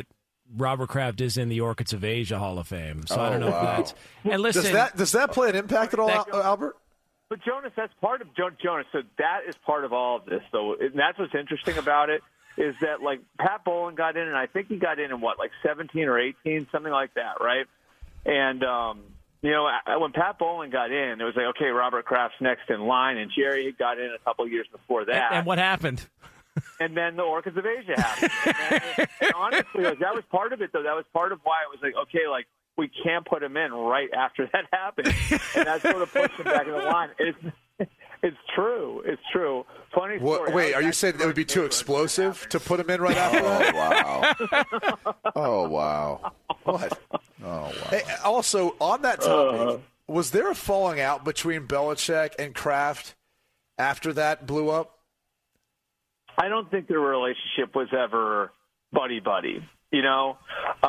Robert Kraft is in the Orchids of Asia Hall of Fame. So oh, I don't know wow. if that's. And listen, does that does that play an impact at all, that, Albert? But Jonas, that's part of Jonas. So that is part of all of this. So and that's what's interesting about it is that like Pat Bowlen got in, and I think he got in in what like seventeen or eighteen, something like that, right? And um, you know, when Pat Bowlen got in, it was like, okay, Robert Kraft's next in line, and Jerry got in a couple of years before that. And, and what happened? And then the Orchids of Asia happened. And, then, and honestly, like, that was part of it, though. That was part of why it was like, okay, like, we can't put him in right after that happened. And that sort of pushed him back in the line. It's, it's true. It's true. Funny story. Well, wait, are you saying it would be too explosive to put him in right after that? Oh, wow. Oh, wow. What? Oh, wow. Hey, also, on that topic, uh, was there a falling out between Belichick and Kraft after that blew up? I don't think their relationship was ever buddy-buddy, you know?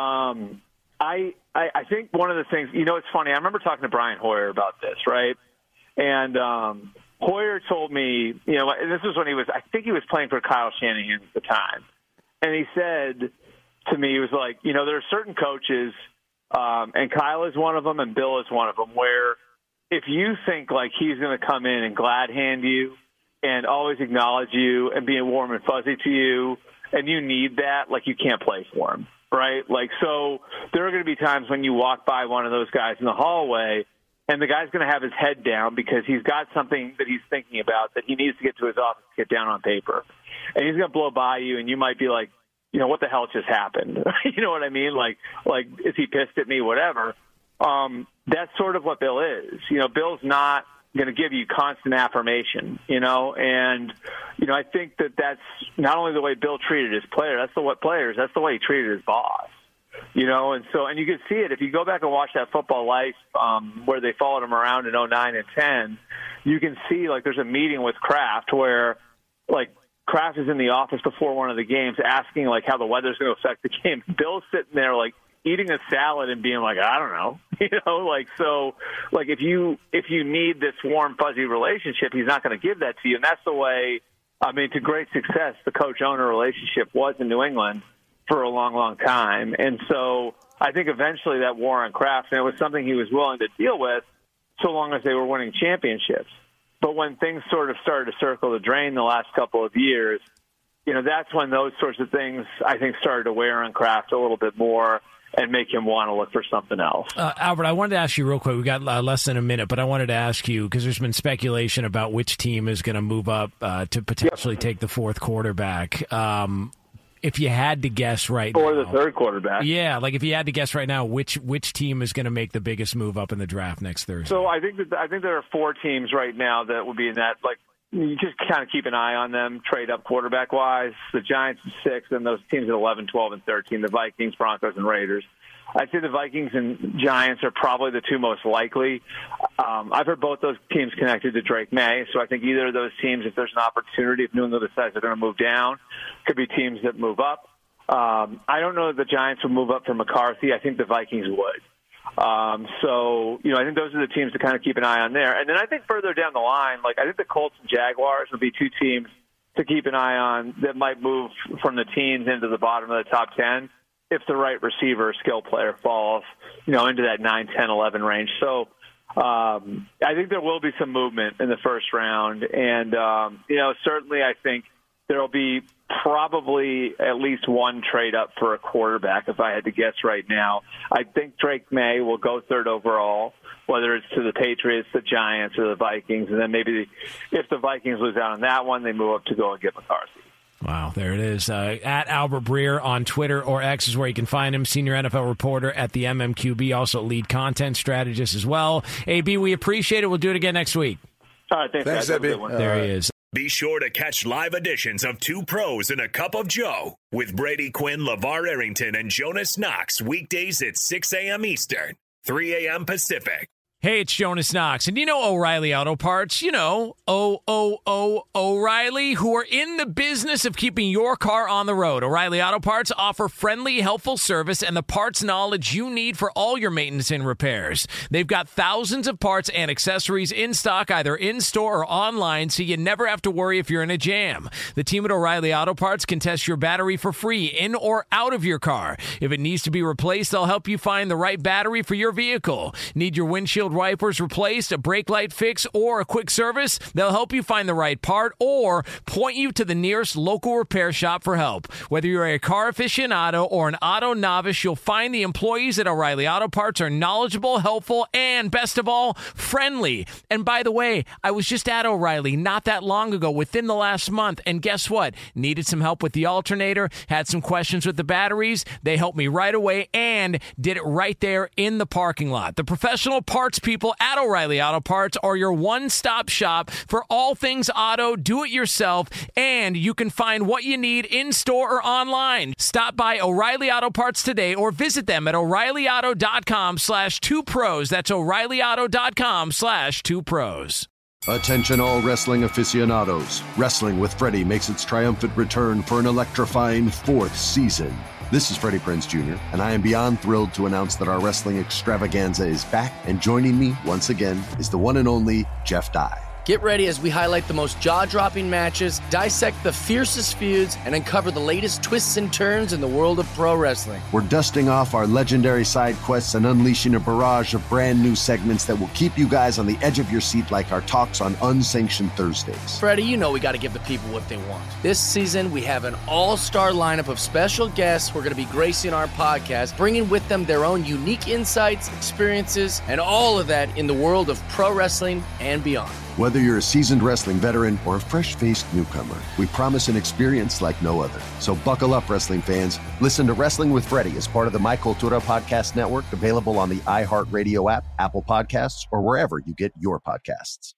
Um, I, I I think one of the things, you know, it's funny. I remember talking to Brian Hoyer about this, right? And um, Hoyer told me, you know, and this was when he was, I think he was playing for Kyle Shanahan at the time. And he said to me, he was like, you know, there are certain coaches, um, and Kyle is one of them and Bill is one of them, where if you think like he's going to come in and glad hand you, and always acknowledge you and being warm and fuzzy to you, and you need that, like you can't play for him, right? Like, so there are going to be times when you walk by one of those guys in the hallway, and the guy's going to have his head down because he's got something that he's thinking about that he needs to get to his office to get down on paper. And he's going to blow by you, and you might be like, you know, what the hell just happened? You know what I mean? Like, like is he pissed at me, whatever? Um, that's sort of what Bill is. You know, Bill's not going to give you constant affirmation, you know, and, you know, I think that that's not only the way Bill treated his player, that's the what players, that's the way he treated his boss, you know, and so, and you can see it if you go back and watch that Football Life um, where they followed him around in oh nine and ten, you can see like there's a meeting with Kraft where like Kraft is in the office before one of the games asking like how the weather's going to affect the game. Bill's sitting there like eating a salad and being like, I don't know, you know, like, so like if you, if you need this warm, fuzzy relationship, he's not going to give that to you. And that's the way, I mean, to great success, the coach owner relationship was in New England for a long, long time. And so I think eventually that wore on Kraft, and it was something he was willing to deal with so long as they were winning championships. But when things sort of started to circle the drain the last couple of years, you know, that's when those sorts of things, I think, started to wear on Kraft a little bit more and make him want to look for something else. Uh, Albert, I wanted to ask you real quick. We got uh, less than a minute, but I wanted to ask you, because there's been speculation about which team is going to move up uh, to potentially yep. take the fourth quarterback. Um, if you had to guess right or now. Or the third quarterback. Yeah, like if you had to guess right now, which which team is going to make the biggest move up in the draft next Thursday? So I think that I think there are four teams right now that would be in that, like, you just kind of keep an eye on them, trade up quarterback-wise. The Giants at six, and those teams at eleven, twelve, and thirteen, the Vikings, Broncos, and Raiders. I'd say the Vikings and Giants are probably the two most likely. Um, I've heard both those teams connected to Drake May, so I think either of those teams, if there's an opportunity, if New England decides they're going to move down, could be teams that move up. Um, I don't know that the Giants would move up for McCarthy. I think the Vikings would. Um, so, you know, I think those are the teams to kind of keep an eye on there. And then I think further down the line, like I think the Colts and Jaguars would be two teams to keep an eye on that might move from the teens into the bottom of the top ten if the right receiver or skill player falls, you know, into that nine, ten, eleven range. So um, I think there will be some movement in the first round. And, um, you know, certainly I think there will be probably at least one trade up for a quarterback, if I had to guess right now. I think Drake May will go third overall, whether it's to the Patriots, the Giants, or the Vikings. And then maybe if the Vikings lose out on that one, they move up to go and get McCarthy. Wow, there it is. Uh, at Albert Breer on Twitter or X is where you can find him. Senior N F L reporter at the M M Q B, also lead content strategist as well. A B, we appreciate it. We'll do it again next week. All right, thanks, thanks guys. A B. There right. he is. Be sure to catch live editions of Two Pros and a Cup of Joe with Brady Quinn, LeVar Arrington, and Jonas Knox weekdays at six a.m. Eastern, three a.m. Pacific Hey, it's Jonas Knox, and you know O'Reilly Auto Parts. You know, O O O O'Reilly, who are in the business of keeping your car on the road. O'Reilly Auto Parts offer friendly, helpful service and the parts knowledge you need for all your maintenance and repairs. They've got thousands of parts and accessories in stock, either in-store or online, so you never have to worry if you're in a jam. The team at O'Reilly Auto Parts can test your battery for free, in or out of your car. If it needs to be replaced, they'll help you find the right battery for your vehicle. Need your windshield wipers replaced, a brake light fix, or a quick service? They'll help you find the right part or point you to the nearest local repair shop for help. Whether you're a car aficionado or an auto novice, you'll find the employees at O'Reilly Auto Parts are knowledgeable, helpful, and best of all, friendly. And by the way, I was just at O'Reilly not that long ago, within the last month, and guess what? Needed some help with the alternator, had some questions with the batteries. They helped me right away and did it right there in the parking lot. The professional parts people at O'Reilly Auto Parts are your one-stop shop for all things auto, do-it-yourself, and you can find what you need in-store or online. Stop by O'Reilly Auto Parts today or visit them at O'Reillyauto.com slash two pros. That's O'Reillyauto.com slash two pros. Attention all wrestling aficionados. Wrestling with Freddie makes its triumphant return for an electrifying fourth season. This is Freddie Prinze Junior, and I am beyond thrilled to announce that our wrestling extravaganza is back, and joining me once again is the one and only Jeff Dye. Get ready as we highlight the most jaw-dropping matches, dissect the fiercest feuds, and uncover the latest twists and turns in the world of pro wrestling. We're dusting off our legendary side quests and unleashing a barrage of brand new segments that will keep you guys on the edge of your seat like our talks on Unsanctioned Thursdays. Freddie, you know we got to give the people what they want. This season, we have an all-star lineup of special guests who are going to be gracing our podcast, bringing with them their own unique insights, experiences, and all of that in the world of pro wrestling and beyond. Whether you're a seasoned wrestling veteran or a fresh-faced newcomer, we promise an experience like no other. So buckle up, wrestling fans. Listen to Wrestling with Freddie as part of the My Cultura Podcast Network, available on the iHeartRadio app, Apple Podcasts, or wherever you get your podcasts.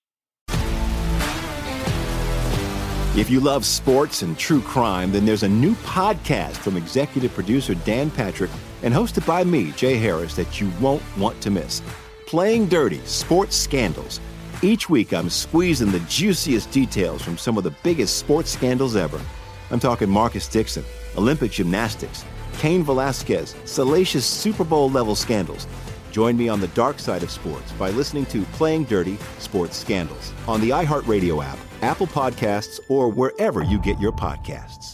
If you love sports and true crime, then there's a new podcast from executive producer Dan Patrick and hosted by me, Jay Harris, that you won't want to miss. Playing Dirty: Sports Scandals. Each week, I'm squeezing the juiciest details from some of the biggest sports scandals ever. I'm talking Marcus Dixon, Olympic gymnastics, Cain Velasquez, salacious Super Bowl-level scandals. Join me on the dark side of sports by listening to Playing Dirty: Sports Scandals on the iHeartRadio app, Apple Podcasts, or wherever you get your podcasts.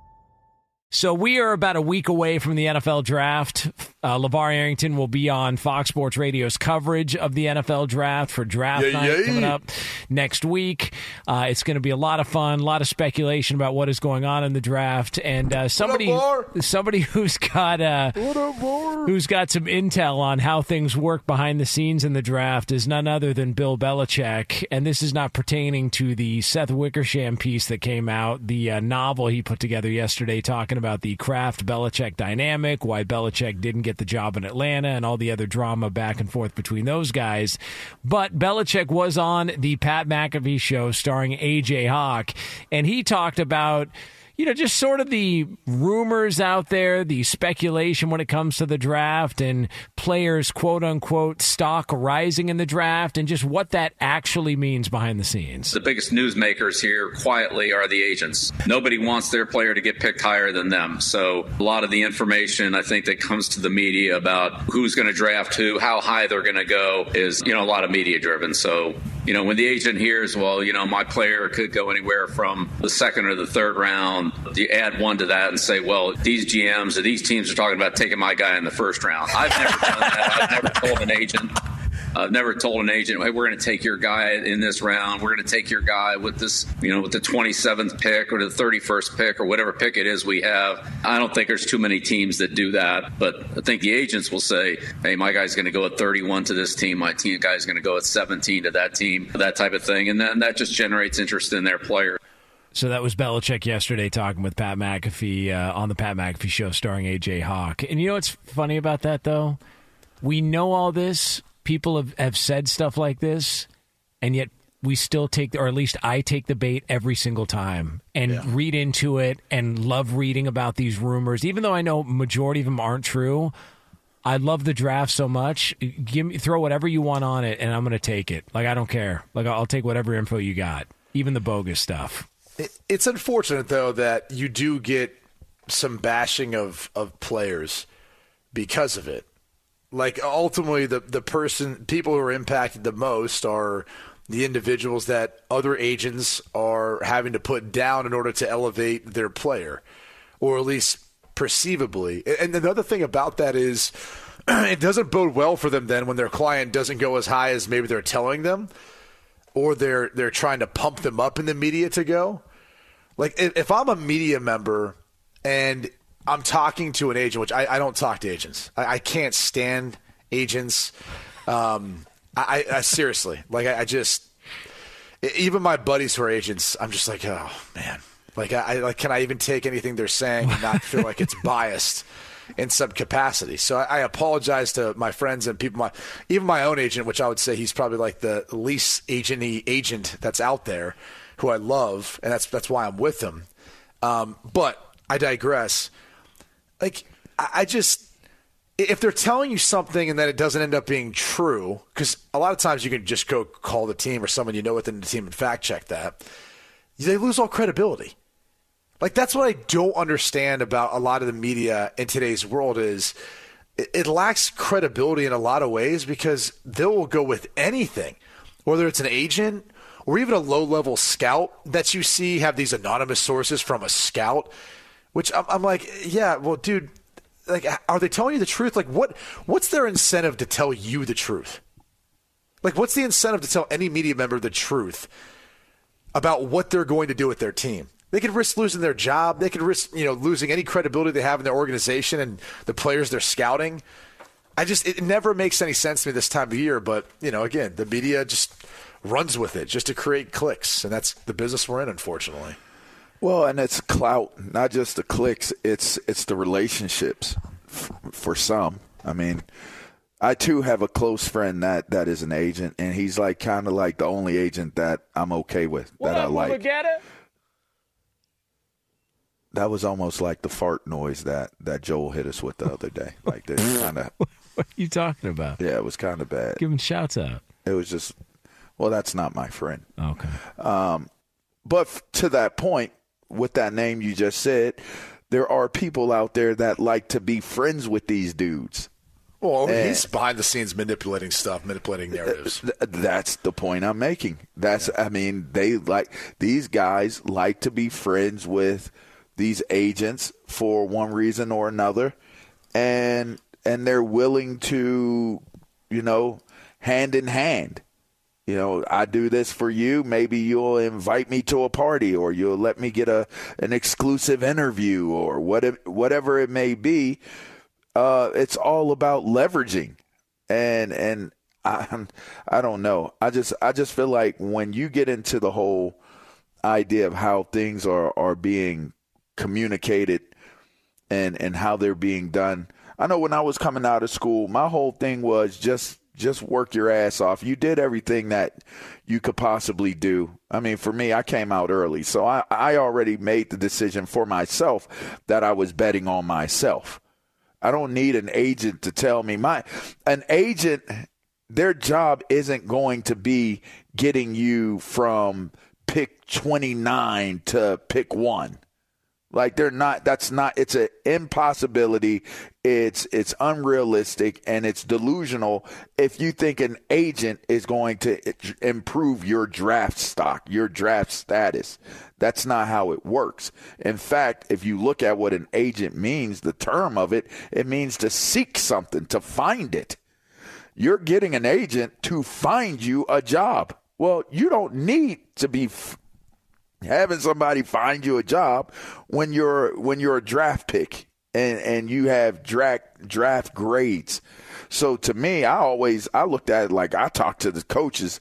So we are about a week away from the N F L draft. Uh, LeVar Arrington will be on Fox Sports Radio's coverage of the N F L draft for draft yay, night yay. coming up next week. Uh, it's going to be a lot of fun, a lot of speculation about what is going on in the draft, and uh, somebody, somebody who's got uh, who's got some intel on how things work behind the scenes in the draft is none other than Bill Belichick. And this is not pertaining to the Seth Wickersham piece that came out, the uh, novel he put together yesterday, talking about the Kraft-Belichick dynamic, why Belichick didn't get the job in Atlanta, and all the other drama back and forth between those guys. But Belichick was on the Pat McAfee show starring A J Hawk, and he talked about, you know, just sort of the rumors out there, the speculation when it comes to the draft and players, quote unquote, stock rising in the draft, and just what that actually means behind the scenes. The biggest newsmakers here quietly are the agents. Nobody wants their player to get picked higher than them. So a lot of the information, I think, that comes to the media about who's going to draft who, how high they're going to go is, you know, a lot of media driven. So, you know, when the agent hears, well, you know, my player could go anywhere from the second or the third round, you add one to that and say, well, these G Ms or these teams are talking about taking my guy in the first round. I've never done that. I've never told an agent. I've never told an agent, hey, we're going to take your guy in this round. We're going to take your guy with this, you know, with the twenty-seventh pick or the thirty-first pick or whatever pick it is we have. I don't think there's too many teams that do that. But I think the agents will say, hey, my guy's going to go at thirty-one to this team. My team guy's going to go at seventeen to that team, that type of thing. And then that just generates interest in their player. So that was Belichick yesterday talking with Pat McAfee uh, on the Pat McAfee show starring A J Hawk. And you know what's funny about that, though? We know all this. People have, have said stuff like this, and yet we still take, or at least I take the bait every single time and yeah. read into it and love reading about these rumors. Even though I know majority of them aren't true, I love the draft so much. Give me, throw whatever you want on it, and I'm going to take it. Like, I don't care. Like, I'll take whatever info you got, even the bogus stuff. It, it's unfortunate, though, that you do get some bashing of, of players because of it. Like, ultimately, the, the person, people who are impacted the most are the individuals that other agents are having to put down in order to elevate their player, or at least perceivably. And another thing about that is it doesn't bode well for them then when their client doesn't go as high as maybe they're telling them, or they're they're trying to pump them up in the media to go. Like, if I'm a media member and I'm talking to an agent, which I, I don't talk to agents. I, I can't stand agents. Um, I, I seriously, like, I, I just, even my buddies who are agents, I'm just like, oh man, like, I like, can I even take anything they're saying and not feel like it's biased in some capacity? So I, I apologize to my friends and people, my, even my own agent, which I would say he's probably like the least agenty agent that's out there, who I love, and that's that's why I'm with him. Um, but I digress. Like, I just, if they're telling you something and then it doesn't end up being true, because a lot of times you can just go call the team or someone you know within the team and fact check that, they lose all credibility. Like, that's what I don't understand about a lot of the media in today's world is it, it lacks credibility in a lot of ways because they will go with anything, whether it's an agent or even a low-level scout that you see have these anonymous sources from a scout. Which I'm, I'm like, yeah, well, dude, like, are they telling you the truth? Like, what, what's their incentive to tell you the truth? Like, what's the incentive to tell any media member the truth about what they're going to do with their team? They could risk losing their job. They could risk, you know, losing any credibility they have in their organization and the players they're scouting. I just, it never makes any sense to me this time of year. But, you know, again, the media just runs with it just to create clicks, and that's the business we're in, unfortunately. Well, and it's clout, not just the clicks. It's it's the relationships f- for some. I mean, I, too, have a close friend that, that is an agent, and he's like kind of like the only agent that I'm okay with, what that up, I like. Mugetta? That was almost like the fart noise that, that Joel hit us with the other day. Like this kind of. What are you talking about? Yeah, it was kind of bad. Give him shouts out. It was just, well, that's not my friend. Okay. Um, but f- to that point, with that name you just said, there are people out there that like to be friends with these dudes. Well, and he's behind the scenes manipulating stuff, manipulating narratives. Th- that's the point I'm making. That's, yeah. I mean, they like, these guys like to be friends with these agents for one reason or another. And, and they're willing to, you know, hand in hand. You know, I do this for you. Maybe you'll invite me to a party, or you'll let me get a an exclusive interview, or whatever whatever it may be. Uh, it's all about leveraging, and and I I don't know. I just I just feel like when you get into the whole idea of how things are, are being communicated and and how they're being done. I know when I was coming out of school, my whole thing was just. Just work your ass off. You did everything that you could possibly do. I mean, for me, I came out early, so I, I already made the decision for myself that I was betting on myself. I don't need an agent to tell me. My an agent, their job isn't going to be getting you from pick twenty-nine to pick one. Like, they're not, that's not, it's an impossibility. It's, it's unrealistic, and it's delusional if you think an agent is going to improve your draft stock, your draft status. That's not how it works. In fact, if you look at what an agent means, the term of it, it means to seek something, to find it. You're getting an agent to find you a job. Well, you don't need to be f- having somebody find you a job when you're when you're a draft pick and, and you have draft draft grades. So to me, I always I looked at it like I talked to the coaches,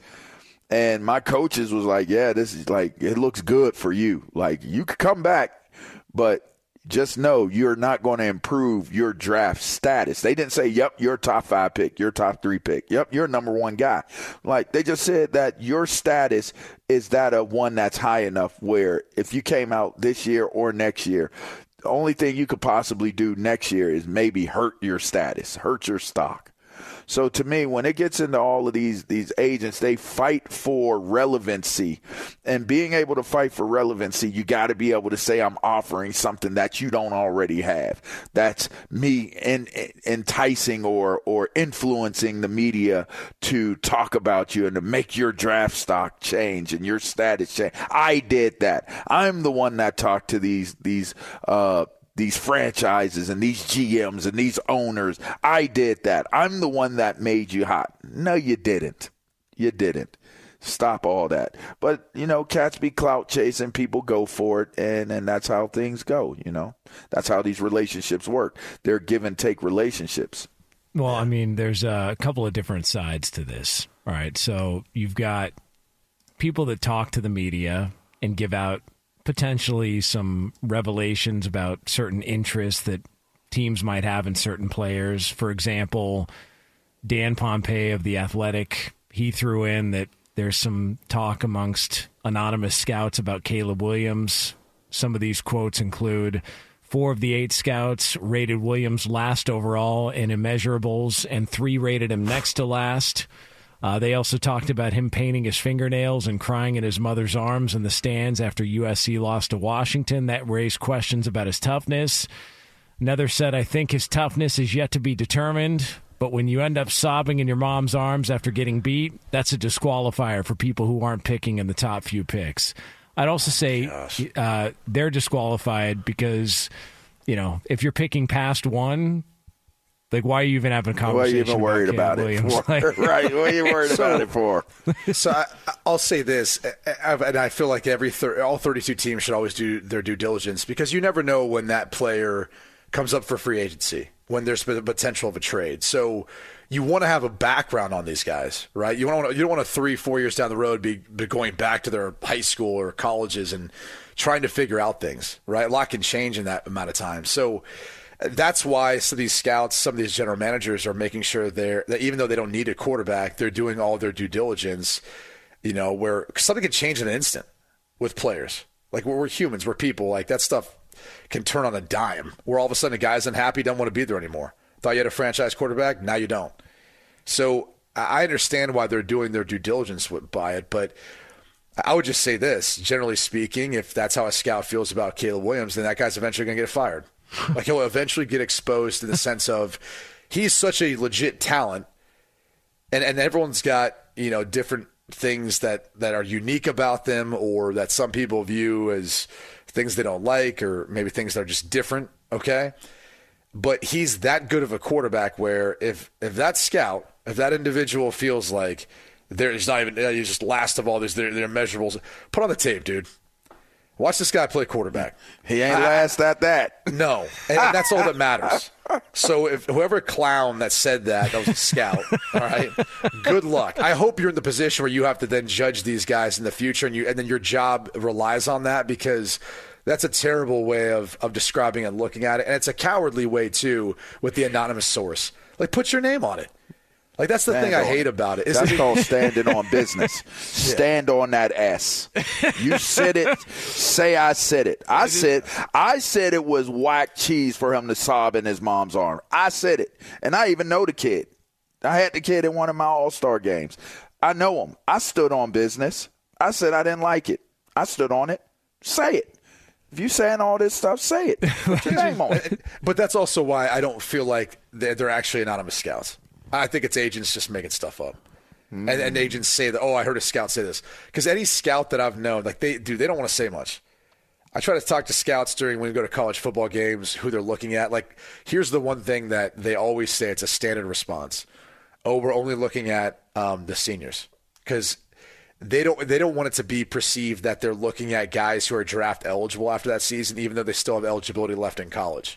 and my coaches was like, yeah, this is like, it looks good for you. Like, you could come back, but just know you're not going to improve your draft status. They didn't say, yep, you're a top five pick, you're a top three pick. Yep, you're a number one guy. Like, they just said that your status is that of one that's high enough where if you came out this year or next year, the only thing you could possibly do next year is maybe hurt your status, hurt your stock. So to me, when it gets into all of these these agents, they fight for relevancy. And being able to fight for relevancy, you got to be able to say, I'm offering something that you don't already have. That's me in, in, enticing or, or influencing the media to talk about you and to make your draft stock change and your status change. I did that. I'm the one that talked to these these uh these franchises and these G Ms and these owners. I did that. I'm the one that made you hot. No, you didn't. You didn't. Stop all that. But, you know, cats be clout chasing. People go for it, and, and that's how things go, you know. That's how these relationships work. They're give and take relationships. Well, I mean, there's a couple of different sides to this. All right, so you've got people that talk to the media and give out potentially some revelations about certain interests that teams might have in certain players. For example, Dan Pompei of The Athletic, he threw in that there's some talk amongst anonymous scouts about Caleb Williams. Some of these quotes include four of the eight scouts rated Williams last overall in immeasurables, and three rated him next to last. Uh, they also talked about him painting his fingernails and crying in his mother's arms in the stands after U S C lost to Washington. That raised questions about his toughness. Another said, I think his toughness is yet to be determined, but when you end up sobbing in your mom's arms after getting beat, that's a disqualifier for people who aren't picking in the top few picks. I'd also say uh, they're disqualified because, you know, if you're picking past one, like, why are you even having a conversation? Why are you even worried about, about it? Like, right. What are you worried so, about it for? So I, I'll say this, and I feel like every thir- all thirty-two teams should always do their due diligence, because you never know when that player comes up for free agency, when there's the potential of a trade. So you want to have a background on these guys, right? You want to, you don't want to three, four years down the road be, be going back to their high school or colleges and trying to figure out things, right? A lot can change in that amount of time. So that's why some of these scouts, some of these general managers are making sure they're that even though they don't need a quarterback, they're doing all their due diligence, you know, where something can change in an instant with players. Like, we're, we're humans, we're people. Like, that stuff can turn on a dime, where all of a sudden a guy's unhappy, doesn't want to be there anymore. Thought you had a franchise quarterback, now you don't. So I understand why they're doing their due diligence by it, but I would just say this, generally speaking, if that's how a scout feels about Caleb Williams, then that guy's eventually going to get fired. Like, he'll eventually get exposed in the sense of he's such a legit talent, and, and everyone's got, you know, different things that, that are unique about them, or that some people view as things they don't like, or maybe things that are just different, okay? But he's that good of a quarterback where if, if that scout, if that individual feels like there's not even, he's just last of all, there's their, their measurables, put on the tape, dude. Watch this guy play quarterback. He ain't last at that. No, and that's all that matters. So if whoever clown that said that, that was a scout, all right, good luck. I hope you're in the position where you have to then judge these guys in the future, and you and then your job relies on that, because that's a terrible way of, of describing and looking at it. And it's a cowardly way, too, with the anonymous source. Like, put your name on it. Like, that's the Stand thing I on, hate about it. That's it? called standing on business. Stand yeah. on that S. You said it. Say I said it. I said I said it was whack cheese for him to sob in his mom's arm. I said it. And I even know the kid. I had the kid in one of my All-Star games. I know him. I stood on business. I said I didn't like it. I stood on it. Say it. If you saying all this stuff, say it. Put your name on it. But that's also why I don't feel like they're, they're actually anonymous scouts. I think it's agents just making stuff up. Mm. And, and agents say that, oh, I heard a scout say this. Because any scout that I've known, like, they do, they don't want to say much. I try to talk to scouts during when we go to college football games, who they're looking at. Like, here's the one thing that they always say, it's a standard response. Oh, we're only looking at um, the seniors. Because they don't they don't want it to be perceived that they're looking at guys who are draft eligible after that season, even though they still have eligibility left in college.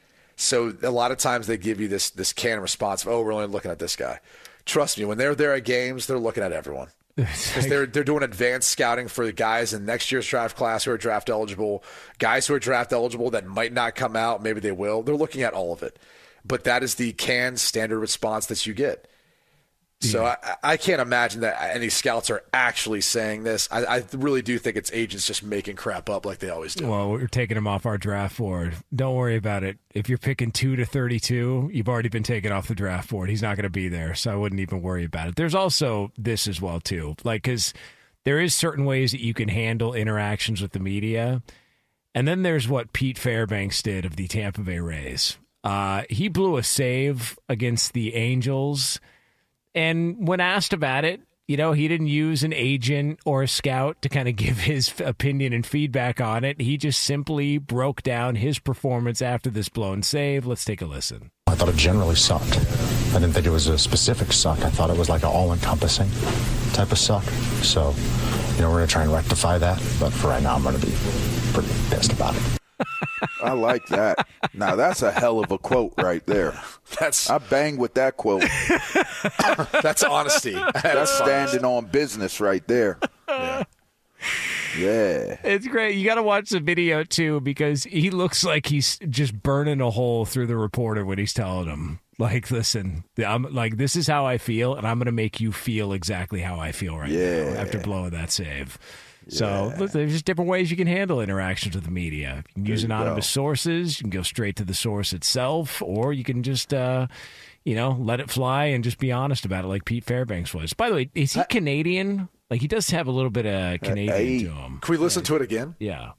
So a lot of times they give you this this canned response of, oh, we're only looking at this guy. Trust me, when they're there at games, they're looking at everyone. Because they're, they're doing advanced scouting for the guys in next year's draft class who are draft eligible, guys who are draft eligible that might not come out, maybe they will. They're looking at all of it. But that is the canned standard response that you get. So Yeah. I, I can't imagine that any scouts are actually saying this. I, I really do think it's agents just making crap up like they always do. Well, we're taking him off our draft board. Don't worry about it. If you're picking two to thirty-two, you've already been taken off the draft board. He's not going to be there, so I wouldn't even worry about it. There's also this as well, too. Like, because there is certain ways that you can handle interactions with the media. And then there's what Pete Fairbanks did of the Tampa Bay Rays. Uh, he blew a save against the Angels. And when asked about it, you know, he didn't use an agent or a scout to kind of give his opinion and feedback on it. He just simply broke down his performance after this blown save. Let's take a listen. I thought it generally sucked. I didn't think it was a specific suck. I thought it was like an all-encompassing type of suck. So, you know, we're going to try and rectify that. But for right now, I'm going to be pretty pissed about it. I like that. Now, that's a hell of a quote right there. That's I bang with that quote. That's honesty. That's standing on business right there. Yeah. Yeah. It's great. You got to watch the video, too, because he looks like he's just burning a hole through the reporter when he's telling him, like, listen, I'm like, this is how I feel, and I'm going to make you feel exactly how I feel right Yeah. now after blowing that save. So look, there's just different ways you can handle interactions with the media. You can use There you anonymous go. sources. You can go straight to the source itself, or you can just, uh, you know, let it fly and just be honest about it like Pete Fairbanks was. By the way, is he Canadian? Like, he does have a little bit of Canadian hey. to him. Can we listen to it again? Yeah.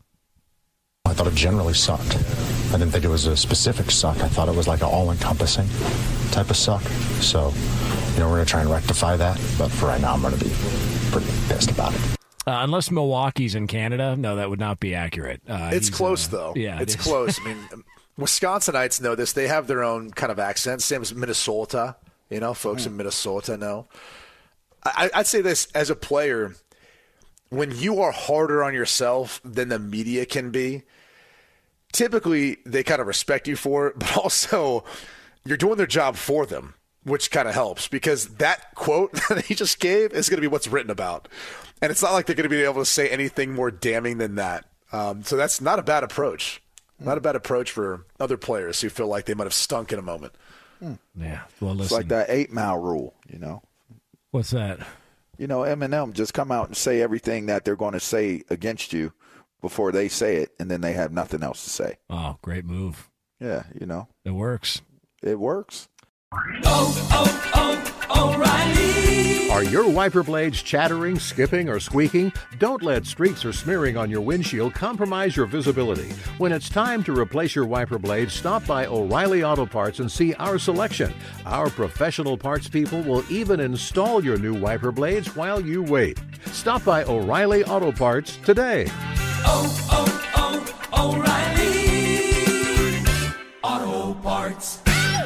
I thought it generally sucked. I didn't think it was a specific suck. I thought it was like an all-encompassing type of suck. So, you know, we're going to try and rectify that. But for right now, I'm going to be pretty pissed about it. Uh, unless Milwaukee's in Canada, no, that would not be accurate. Uh, It's he's, close, uh, though. Yeah, it's it is. close. I mean, Wisconsinites know this. They have their own kind of accent. Same as Minnesota. You know, folks in Minnesota know. I, I'd say this as a player, when you are harder on yourself than the media can be, typically they kind of respect you for it, but also you're doing their job for them, which kind of helps because that quote that he just gave is going to be what's written about. And it's not like they're going to be able to say anything more damning than that. Um, so that's not a bad approach. Not a bad approach for other players who feel like they might have stunk in a moment. Yeah. Well, listen. It's like that eight mile rule, you know. What's that? You know, Eminem just come out and say everything that they're going to say against you before they say it, and then they have nothing else to say. Oh, great move. Yeah, you know. It works. It works. Oh, oh, oh, O'Reilly. Are your wiper blades chattering, skipping, or squeaking? Don't let streaks or smearing on your windshield compromise your visibility. When it's time to replace your wiper blades, stop by O'Reilly Auto Parts and see our selection. Our professional parts people will even install your new wiper blades while you wait. Stop by O'Reilly Auto Parts today. Oh, oh, oh, O'Reilly. Auto Parts.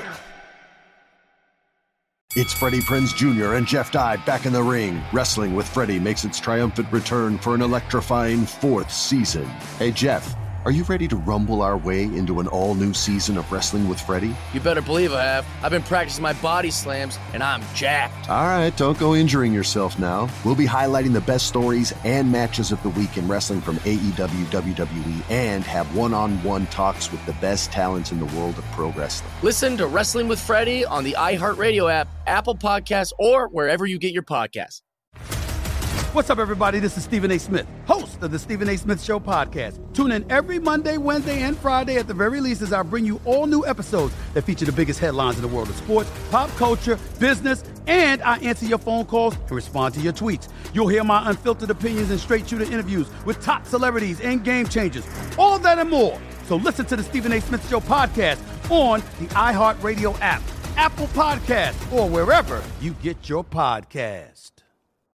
It's Freddie Prinze Junior and Jeff Dye back in the ring. Wrestling with Freddie makes its triumphant return for an electrifying fourth season. Hey, Jeff, are you ready to rumble our way into an all-new season of Wrestling with Freddie? You better believe I have. I've been practicing my body slams, and I'm jacked. All right, don't go injuring yourself now. We'll be highlighting the best stories and matches of the week in wrestling from A E W, W W E, and have one-on-one talks with the best talents in the world of pro wrestling. Listen to Wrestling with Freddie on the iHeartRadio app, Apple Podcasts, or wherever you get your podcasts. What's up, everybody? This is Stephen A. Smith, host of the Stephen A. Smith Show podcast. Tune in every Monday, Wednesday, and Friday at the very least as I bring you all new episodes that feature the biggest headlines in the world of sports, pop culture, business, and I answer your phone calls and respond to your tweets. You'll hear my unfiltered opinions and straight-shooter interviews with top celebrities and game changers. All that and more. So listen to the Stephen A. Smith Show podcast on the iHeartRadio app, Apple Podcasts, or wherever you get your podcast.